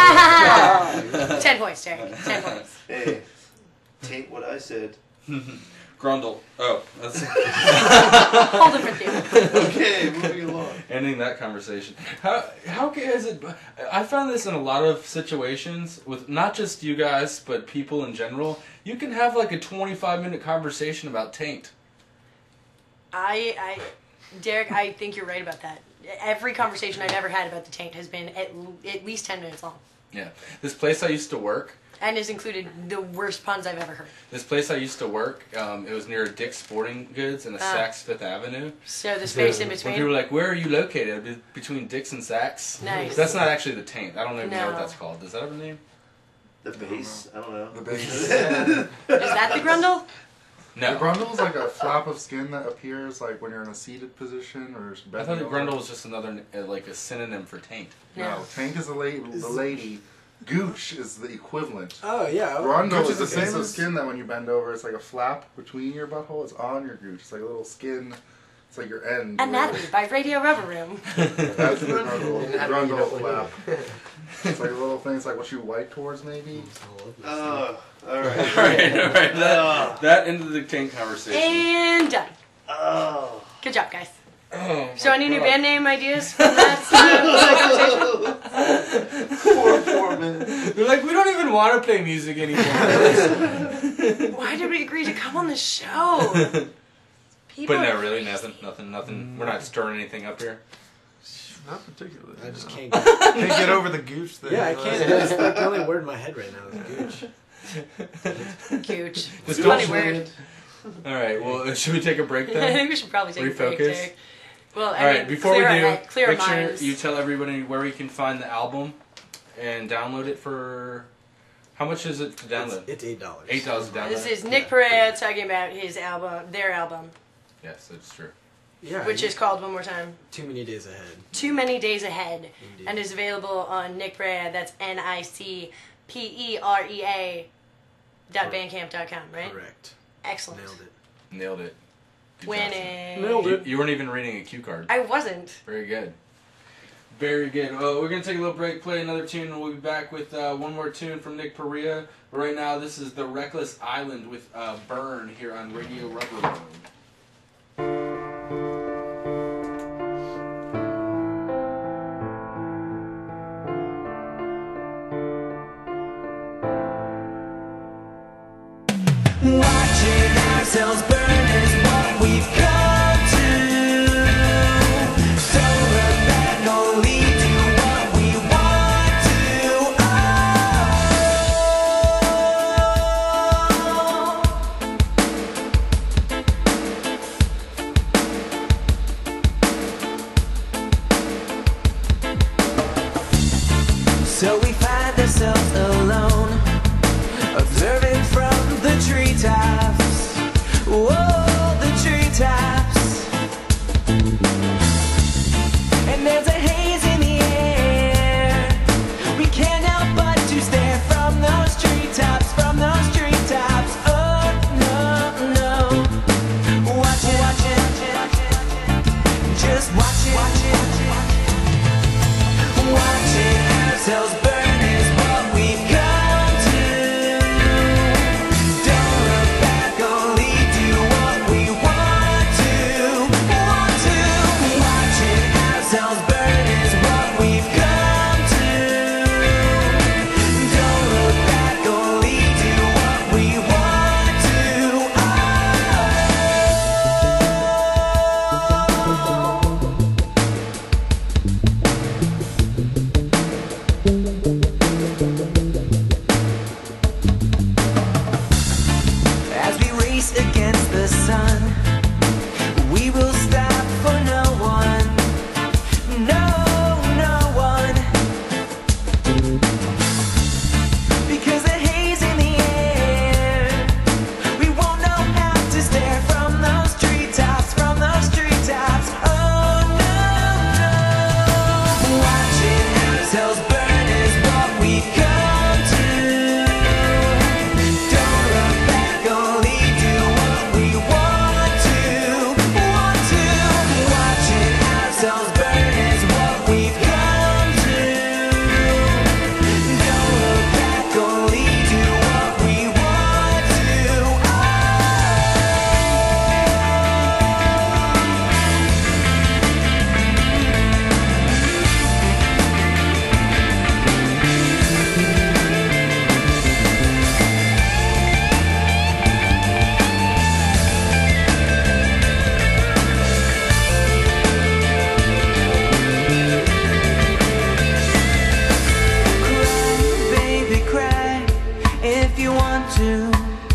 10 points, Derek. 10 points. Hey, taint what I said. Grundle. Oh, that's Whole different thing. Okay, moving along. Ending that conversation. How is it? I found this in a lot of situations with not just you guys, but people in general. You can have like a 25-minute conversation about taint. Derek, I think you're right about that. Every conversation I've ever had about the taint has been at least 10 minutes long. Yeah. This place I used to work. And has included the worst puns I've ever heard. This place I used to work, it was near Dick's Sporting Goods in Saks Fifth Avenue. So the space in When between? people were like, where are you located? Between Dick's and Saks? Nice. That's not actually the taint. I don't even know what No. that's called. Does that have a name? The base? I don't know. The base. Is that the grundle? No. The grundle is like a flap of skin that appears like when you're in a seated position or. I thought the grundle was just another, like a synonym for taint. No, taint is the lady. Gooch is the equivalent. Oh yeah. Grundle Gooch is the same piece of as- skin that when you bend over, it's like a flap between your butthole. It's on your gooch. It's like a little skin. It's like your end. Anatomy by Radio Rubber Room. That's the grundle. Anatomy, you Grundle don't flap. It's like a little thing. It's like what you wipe towards, maybe. All right. All right. That ended the taint conversation. And done. Oh. Good job, guys. Oh, So any new band name ideas from that conversation? Poor man. They're like, we don't even want to play music anymore. Why did we agree to come on the show? People But no, are- really, nothing. We're not stirring anything up here. Not particularly. I just no. can't Can't get over the gooch thing. Yeah, I can't. It's like the only word in my head right now is gooch. Gooch. Just It's a don't- funny word. All right. Well, should we take a break I then? think we should probably take a break, Refocus? Derek. Well, All I right. mean, Before we clear our do, head- clear our make sure minds. you tell everybody where we can find the album and download it for. How much is it to download? It's $8. $8 to download. This is Nick Perea talking about his album, their album, Yes, that's true. Yeah. which is called, one more time, Too Many Days Ahead. Too Many Days Ahead, Indeed. and is available on Nick Perea, that's NICPEREA .bandcamp.com, right? Correct. Excellent. Nailed it. Nailed it. Good job, Winning. Sam. You weren't even reading a cue card. I wasn't. Very good. Very good. Well, we're going to take a little break, play another tune, and we'll be back with one more tune from Nick Perea. But right now, this is The Reckless Island with Burn here on Radio Rubber Room. till we find ourselves alone, observing from the treetops. Whoa, the treetops. And there's a haze in the air. We can't help but to stare from those treetops, from those treetops. Oh no, no. Watch it, watch it. Just watch it, watch it. Watching ourselves burn is what we've come to. Don't look back, only do what we want to. Watching ourselves burn is what we've come to. Don't look back, only do what we want to. As we race against the sun, we will stop for no one. No, no one. Because the haze in the air, we won't know how to stare from those treetops, from those treetops. Oh no, no. Watching ourselves burn is what we've come to. Don't look back, only do what we want to. Watching ourselves burn is what we've come to. Don't look back, only do what we want to. Cry, baby, cry if you want to.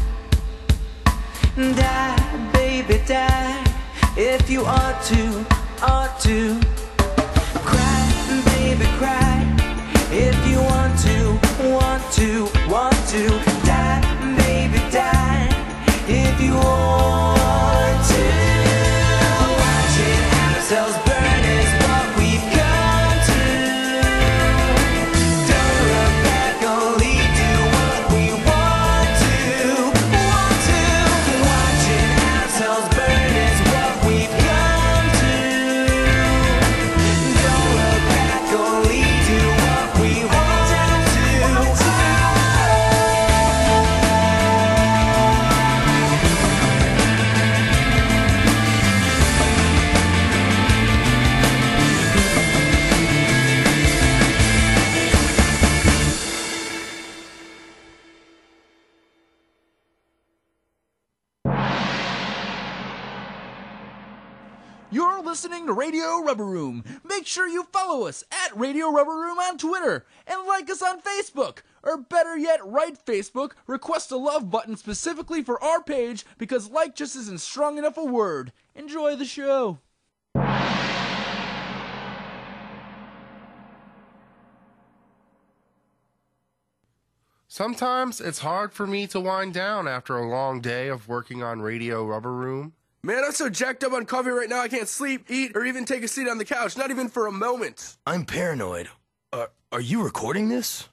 Die, baby, die if you ought to, ought to. Cry, baby, cry if you want to, want to, want to. Die, baby, die if you want to. Watching ourselves burn is what we've come to. Don't look back, only do what we want to. Watching ourselves burn is what we've come to. Don't look back, only do what we want to. You're listening to Radio Rubber Room. Make sure you follow us at Radio Rubber Room on Twitter and like us on Facebook. Or better yet, write Facebook, request a love button specifically for our page because like just isn't strong enough a word. Enjoy the show. Sometimes it's hard for me to wind down after a long day of working on Radio Rubber Room. Man, I'm so jacked up on coffee right now I can't sleep, eat, or even take a seat on the couch, not even for a moment. I'm paranoid. Are you recording this?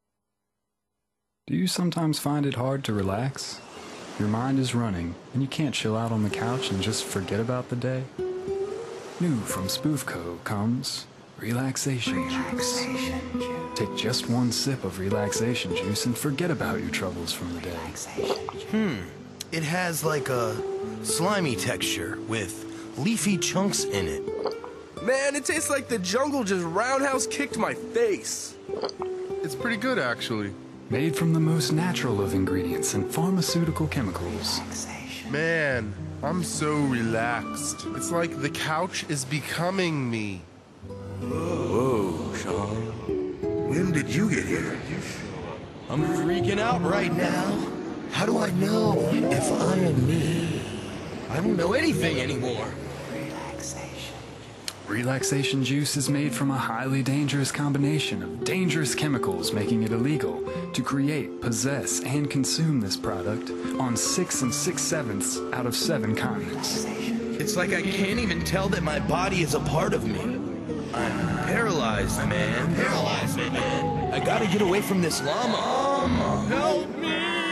Do you sometimes find it hard to relax? Your mind is running, and you can't chill out on the couch and just forget about the day? New from Spoof Co. comes Relaxation Juice. Take just one sip of relaxation juice and forget about your troubles from the day. It has like a slimy texture with leafy chunks in it. Man, it tastes like the jungle just roundhouse kicked my face. It's pretty good, actually. Made from the most natural of ingredients and pharmaceutical chemicals. Man, I'm so relaxed. It's like the couch is becoming me. Whoa, Sean. When did you get here? I'm freaking out right now. How do I know if I am me? I don't know anything anymore. Relaxation juice is made from a highly dangerous combination of dangerous chemicals, making it illegal to create, possess, and consume this product on 6 6/7 out of 7 continents. It's like I can't even tell that my body is a part of me. I'm paralyzed, man. Paralyzed, man. I gotta get away from this llama. Help me!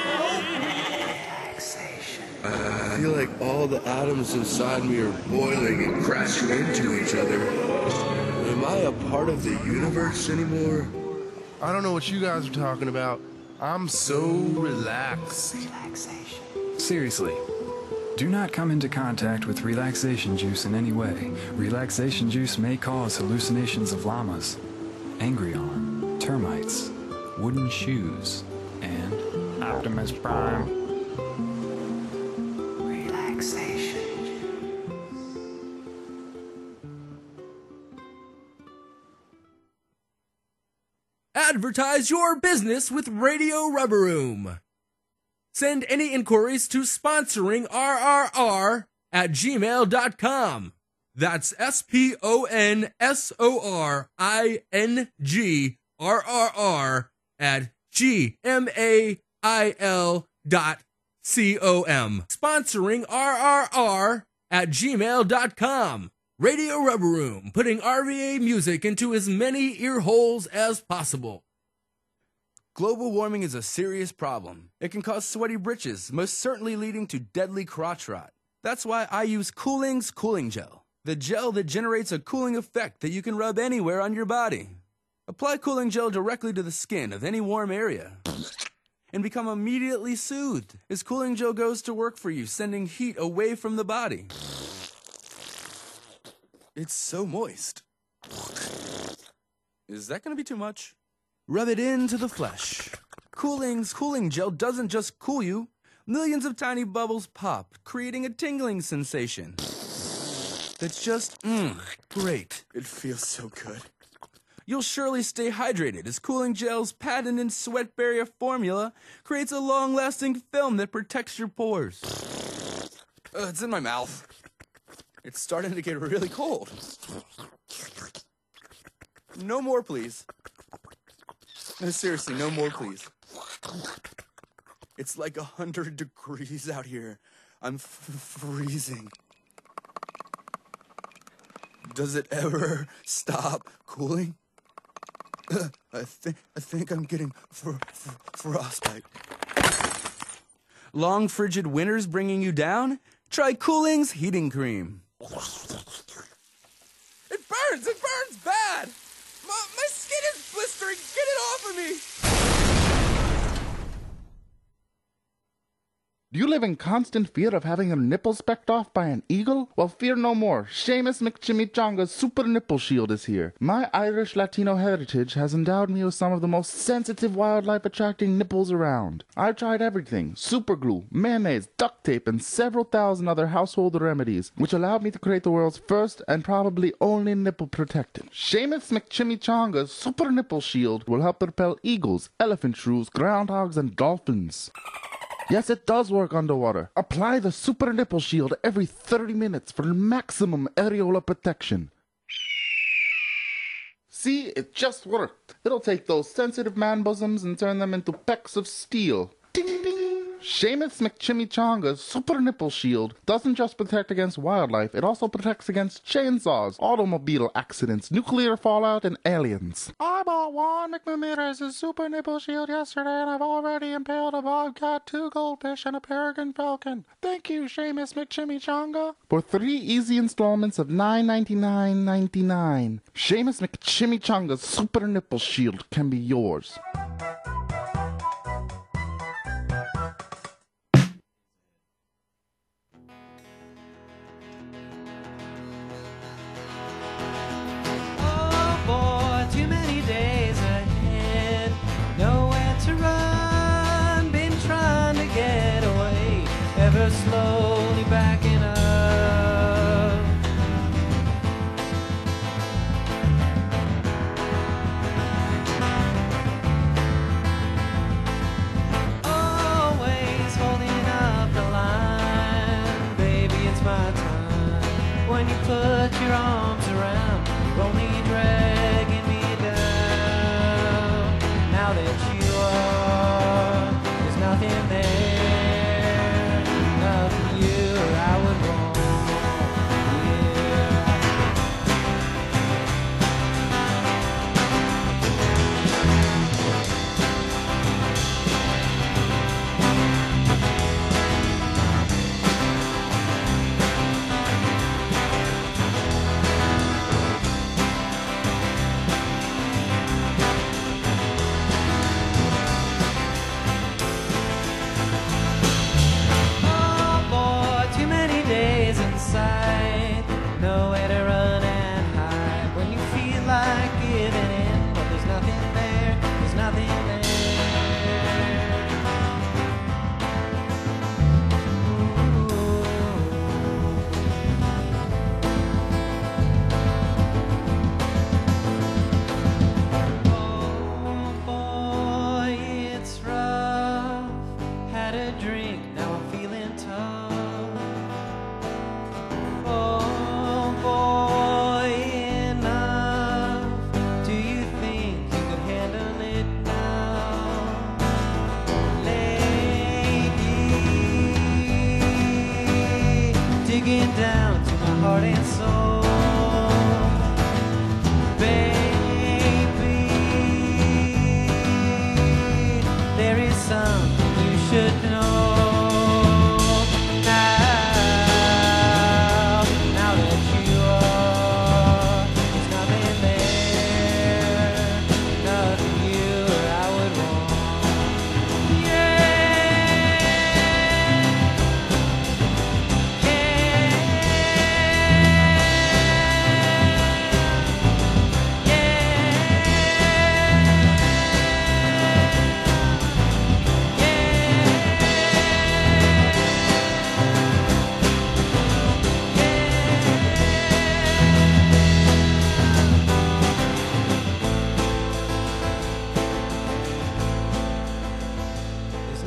I feel like all the atoms inside me are boiling and crashing into each other. Am I a part of the universe anymore? I don't know what you guys are talking about. I'm so relaxed. Seriously, do not come into contact with relaxation juice in any way. Relaxation juice may cause hallucinations of llamas, angry arm, termites, wooden shoes, and Optimus Prime. Advertise your business with Radio Rubber Room. Send any inquiries to sponsoringrrr@gmail.com. That's sponsoringrrr@gmail.com. Sponsoringrrr@gmail.com. Radio Rubber Room, putting RVA music into as many ear holes as possible. Global warming is a serious problem. It can cause sweaty britches, most certainly leading to deadly crotch rot. That's why I use Cooling's Cooling Gel, the gel that generates a cooling effect that you can rub anywhere on your body. Apply Cooling Gel directly to the skin of any warm area and become immediately soothed as Cooling Gel goes to work for you, sending heat away from the body. It's so moist. Is that going to be too much? Rub it into the flesh. Cooling's Cooling Gel doesn't just cool you. Millions of tiny bubbles pop, creating a tingling sensation. That's just, great. It feels so good. You'll surely stay hydrated as Cooling Gel's patented sweat barrier formula creates a long-lasting film that protects your pores. It's in my mouth. It's starting to get really cold. No more, please. No, seriously, no more, please. It's like 100 degrees out here. I'm freezing. Does it ever stop cooling? I think I'm getting frostbite. Long frigid winters bringing you down? Try Cooling's heating cream. It burns bad. My skin is blistering. Get it off of me. Do you live in constant fear of having your nipples pecked off by an eagle? Well, fear no more. Seamus McChimichanga's Super Nipple Shield is here. My Irish Latino heritage has endowed me with some of the most sensitive wildlife-attracting nipples around. I've tried everything: super glue, mayonnaise, duct tape, and several thousand other household remedies, which allowed me to create the world's first and probably only nipple protectant. Seamus McChimichanga's Super Nipple Shield will help repel eagles, elephant shrews, groundhogs, and dolphins. Yes, it does work underwater. Apply the Super Nipple Shield every 30 minutes for maximum areola protection. See, it just worked. It'll take those sensitive man bosoms and turn them into pecks of steel. Ding ding! Seamus McChimichanga's Super Nipple Shield doesn't just protect against wildlife, it also protects against chainsaws, automobile accidents, nuclear fallout, and aliens. I bought one McNamira's Super Nipple Shield yesterday, and I've already impaled a bobcat, 2 goldfish, and a peregrine falcon. Thank you, Seamus McChimichanga. For 3 easy installments of $9.99.99, Seamus McChimichanga's Super Nipple Shield can be yours. Slowly backing up.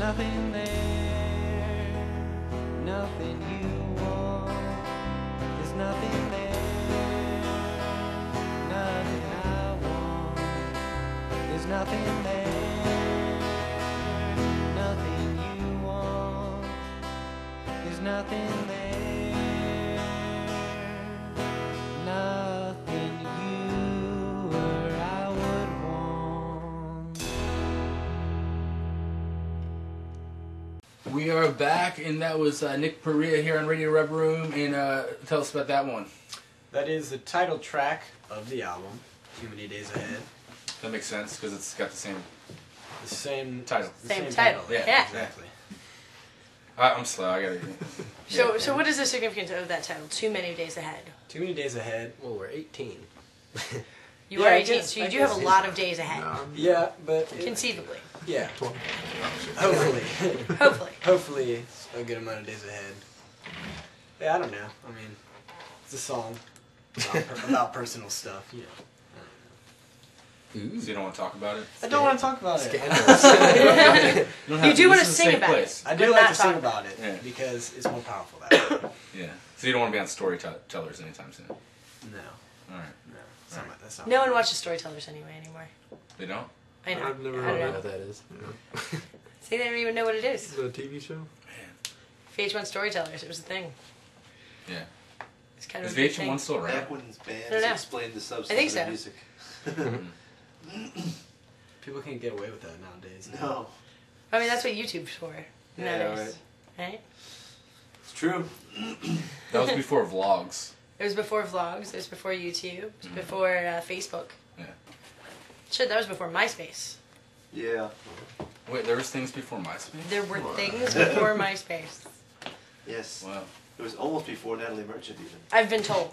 nothing there, nothing you want. There's nothing there, nothing I want. There's nothing there, nothing you want. There's nothing there, nothing you or I would want. We are back, and that was Nick Perea here on Radio Rubber Room, and tell us about that one. That is the title track of the album, Too Many Days Ahead. That makes sense, because it's got the same title. Same title. Yeah. Exactly. I'm slow, I gotta... So what is the significance of that title, Too Many Days Ahead? Too Many Days Ahead. Well, we're 18. You are 18, so you do have a lot of days ahead. Yeah, but... Conceivably. Yeah. Hopefully. Hopefully. Hopefully it's a good amount of days ahead. Yeah, I don't know. I mean, it's a song about personal stuff, you know. So you don't want to talk about it? I don't want to talk about it. You do want to sing about it. I do like to sing about it because it's more powerful that way. Yeah. So you don't want to be on Storytellers anytime soon? No. Alright. No. That's not No one watches Storytellers anyway anymore. They don't? I know. I've never I don't heard know. what that is. See, they don't even know what it is. Is it a TV show? VH1 Storytellers, it was a thing. Yeah. It's kind of Is a big VH1 thing. still around? Back when I don't bands know. explained the I substance think of so. the music. People can't get away with that nowadays. No. I mean, that's what YouTube's for. Yeah, nowadays. Right? It's true. That was before vlogs. It was before vlogs. It was before YouTube. It was before Facebook. Yeah. Shit, that was before MySpace. Yeah. Wait, there was things before MySpace? There were things before MySpace. Yes. Wow. It was almost before Natalie Merchant even. I've been told.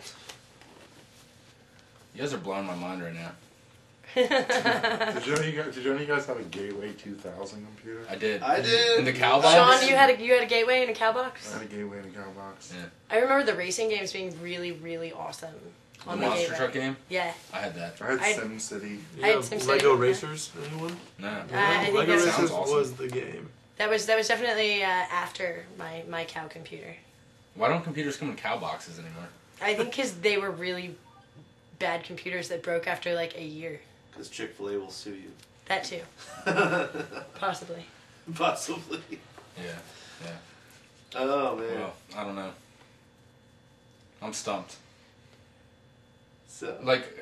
You guys are blowing my mind right now. Did you know you guys have a Gateway 2000 computer? I did. I did. In the cow box? Sean, you had a gateway and a cow box? I had a Gateway and a cow box. Yeah. I remember the racing games being really, really awesome. The On Monster gateway. Truck game? Yeah. I had that. I had I- SimCity. I had SimCity. Lego Racers, anyone? No. I think Lego that's- Racers awesome. was the game. That was definitely after my cow computer. Why don't computers come in cow boxes anymore? I think because they were really bad computers that broke after like a year. Because Chick-fil-A will sue you. That too. Possibly. Possibly. Yeah. Oh, man. Well, I don't know. I'm stumped. So.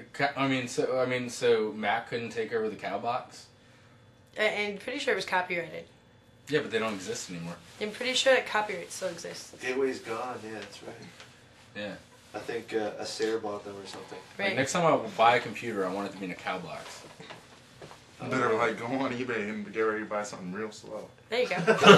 So Mac couldn't take over the cow box? And pretty sure it was copyrighted. Yeah, but they don't exist anymore. I'm pretty sure that copyright still exists. Gateway's gone, yeah, that's right. Yeah. I think Acer bought them or something. Like, next time I buy a computer, I want it to be in a cow box. Better like go on eBay and get ready to buy something real slow. There you go.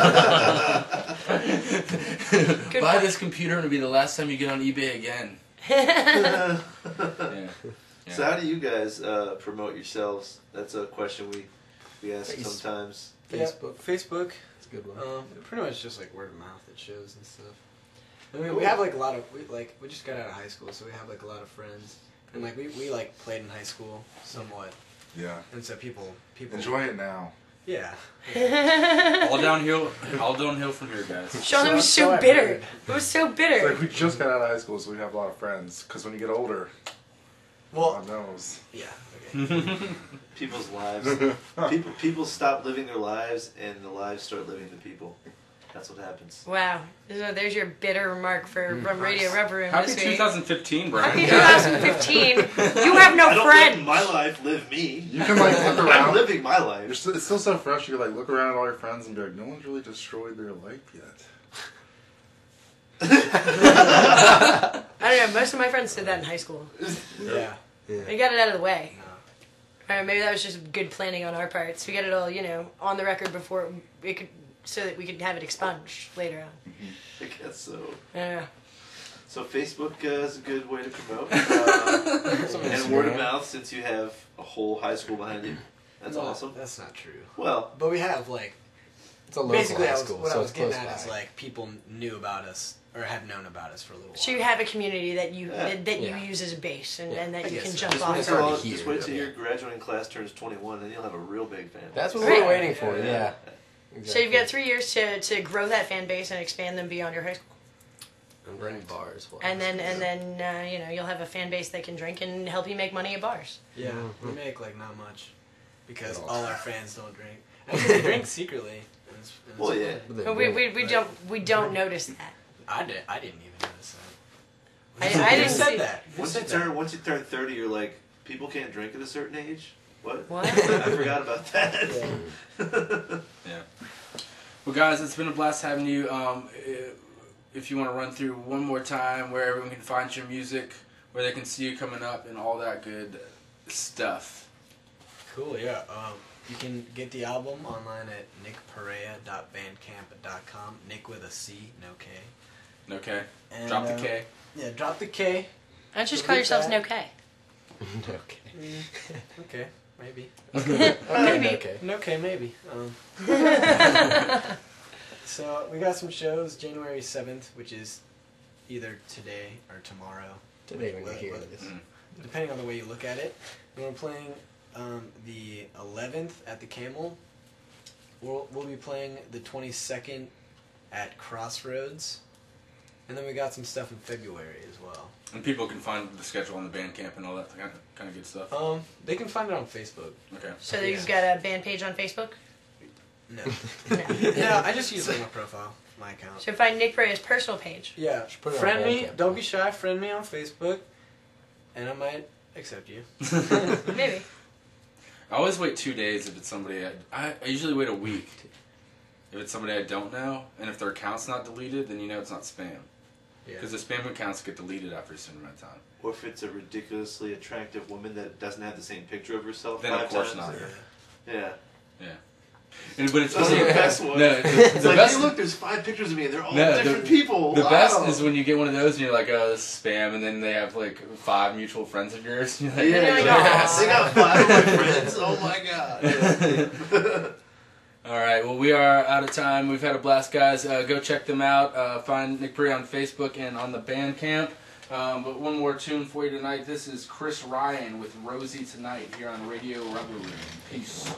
Buy this computer and it'll be the last time you get on eBay again. Yeah. So how do you guys promote yourselves? That's a question we ask sometimes. Facebook. Facebook. It's a good one. Pretty much just like word of mouth at shows and stuff. I mean, we have like a lot of we just got out of high school, so we have like a lot of friends, and like we like played in high school somewhat. Yeah. And so people enjoy it now. Yeah. all downhill from here, guys. Sean was so bitter. It was so bitter. It's like we just got out of high school, so we have a lot of friends. Because when you get older, God knows. Yeah. Okay. People's lives. people stop living their lives, and the lives start living the people. That's what happens. Wow. So there's your bitter remark for Radio Rubber Room Happy this week. 2015, Brian. Happy 2015. You have no I don't friends. live my life, live me. You can like look around. I'm living my life. It's still so fresh. You can like look around at all your friends and be like, no one's really destroyed their life yet. I don't know. Most of my friends did that in high school. Yeah. We got it out of the way. Or maybe that was just good planning on our parts. We got it all, on the record before we could, so that we could have it expunged later on. I guess so. Yeah. So Facebook is a good way to promote. And word of mouth, since you have a whole high school behind you. That's awesome. That's not true. Well, but we have like it's a local basically high school, what so I was it's getting close at is by. like people knew about us or have known about us for a little while. So you have a community that you Yeah. use as a base and that I you guess can so. jump just off. wait till your graduating class turns 21, then you'll have a real big fan. That's what Right. we're waiting for. Yeah. So you've got 3 years to grow that fan base and expand them beyond your high school. And run bars. And then you know, you'll have a fan base that can drink and help you make money at bars. Yeah, we make like not much because all our fans don't drink. Actually, they drink secretly. Well, yeah. But we don't notice that. I didn't even notice that. I didn't said see that. Once you turn 30, you're like, people can't drink at a certain age. What? What? I forgot about that. Yeah. Well, guys, it's been a blast having you. If you want to run through one more time where everyone can find your music, where they can see you coming up, and all that good stuff. Cool, yeah. You can get the album online at nickperea.bandcamp.com. Nick with a C, no K. No K. And, Drop the K. Yeah, drop the K. Why don't you just call yourselves No K? No K. Okay, maybe. Maybe. Okay. No K, maybe. So we got some shows January 7th, which is either today or tomorrow. Today when you hear this. Depending on the way you look at it. And we're playing the 11th at the Camel. We'll be playing the 22nd at Crossroads. And then we got some stuff in February as well. And people can find the schedule on the Bandcamp and all that kind of good stuff. They can find it on Facebook. Okay. So you've got a band page on Facebook? No. No, I just use it on my profile, my account. So find Nick Perea's personal page. Yeah. Put it on Friend me. Bandcamp. Don't be shy. Friend me on Facebook, and I might accept you. Maybe. I always wait 2 days if it's somebody I usually wait a week if it's somebody I don't know, and if their account's not deleted, then you know it's not spam. Because the spam accounts get deleted after a certain amount of time. Or if it's a ridiculously attractive woman that doesn't have the same picture of herself Then 5 of course times. not. Yeah. Yeah. But it's Those are the best ones. No, it's the like, best, hey, look, there's 5 pictures of me, and they're all different people. The Wow. best is when you get one of those and you're like, oh, this is spam, and then they have like 5 mutual friends of yours. And you're like, Yeah, yes. they got 5 of my friends. Oh my god. Yeah. All right, well, we are out of time. We've had a blast, guys. Go check them out. Find Nick Perea on Facebook and on the Bandcamp. But one more tune for you tonight. This is Chris Ryan with Rosie Tonight here on Radio Rubber Room. Peace.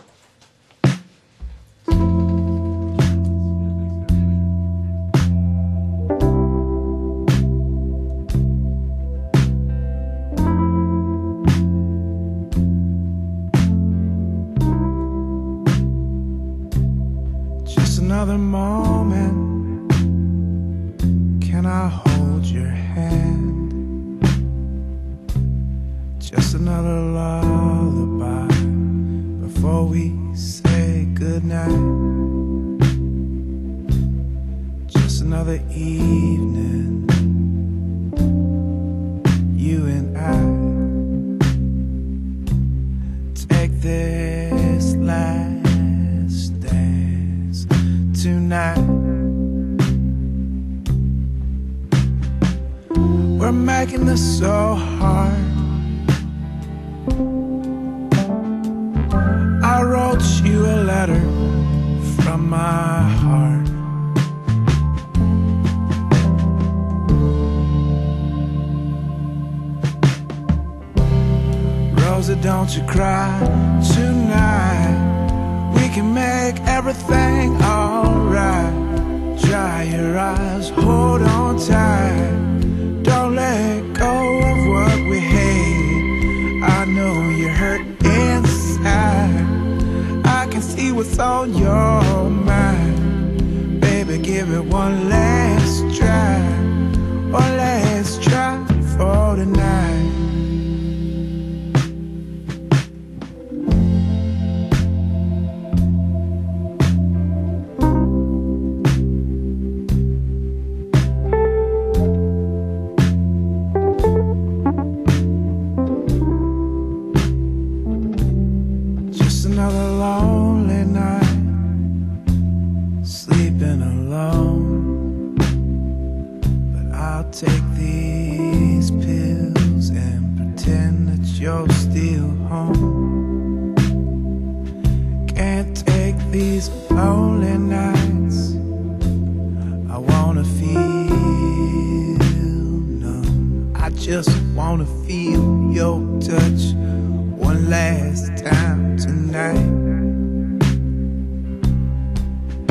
Another moment, can I hold your hand? Just another lullaby before we say goodnight. Just another evening, you and I take this last dance tonight. We're making this so hard. I wrote you a letter from my heart. Rosa, don't you cry tonight. We can make everything alright. Dry your eyes, hold on tight. Don't let go of what we hate. I know you're hurt inside. I can see what's on your mind. Baby, give it one last try. One last try for tonight. Another lonely night, sleeping alone. But I'll take these pills and pretend that you're still home. Can't take these lonely nights. I wanna feel numb. I just wanna feel your touch one last time tonight.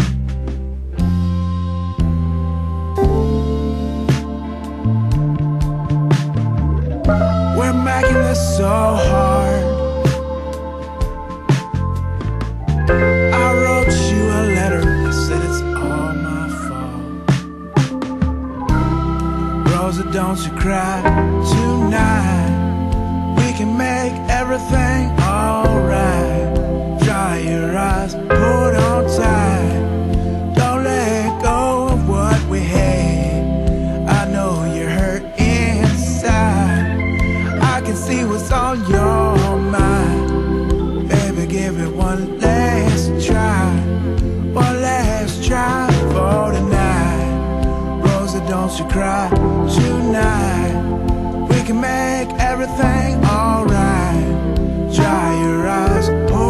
don't you cry tonight. We can make everything alright. Dry your eyes, hold on tight. Don't let go of what we hate. I know you're hurt inside. I can see what's on your mind. Baby, give it one last try. One last try for tonight. Rosa, don't you cry tonight. We can make everything alright. Dry your eyes, hold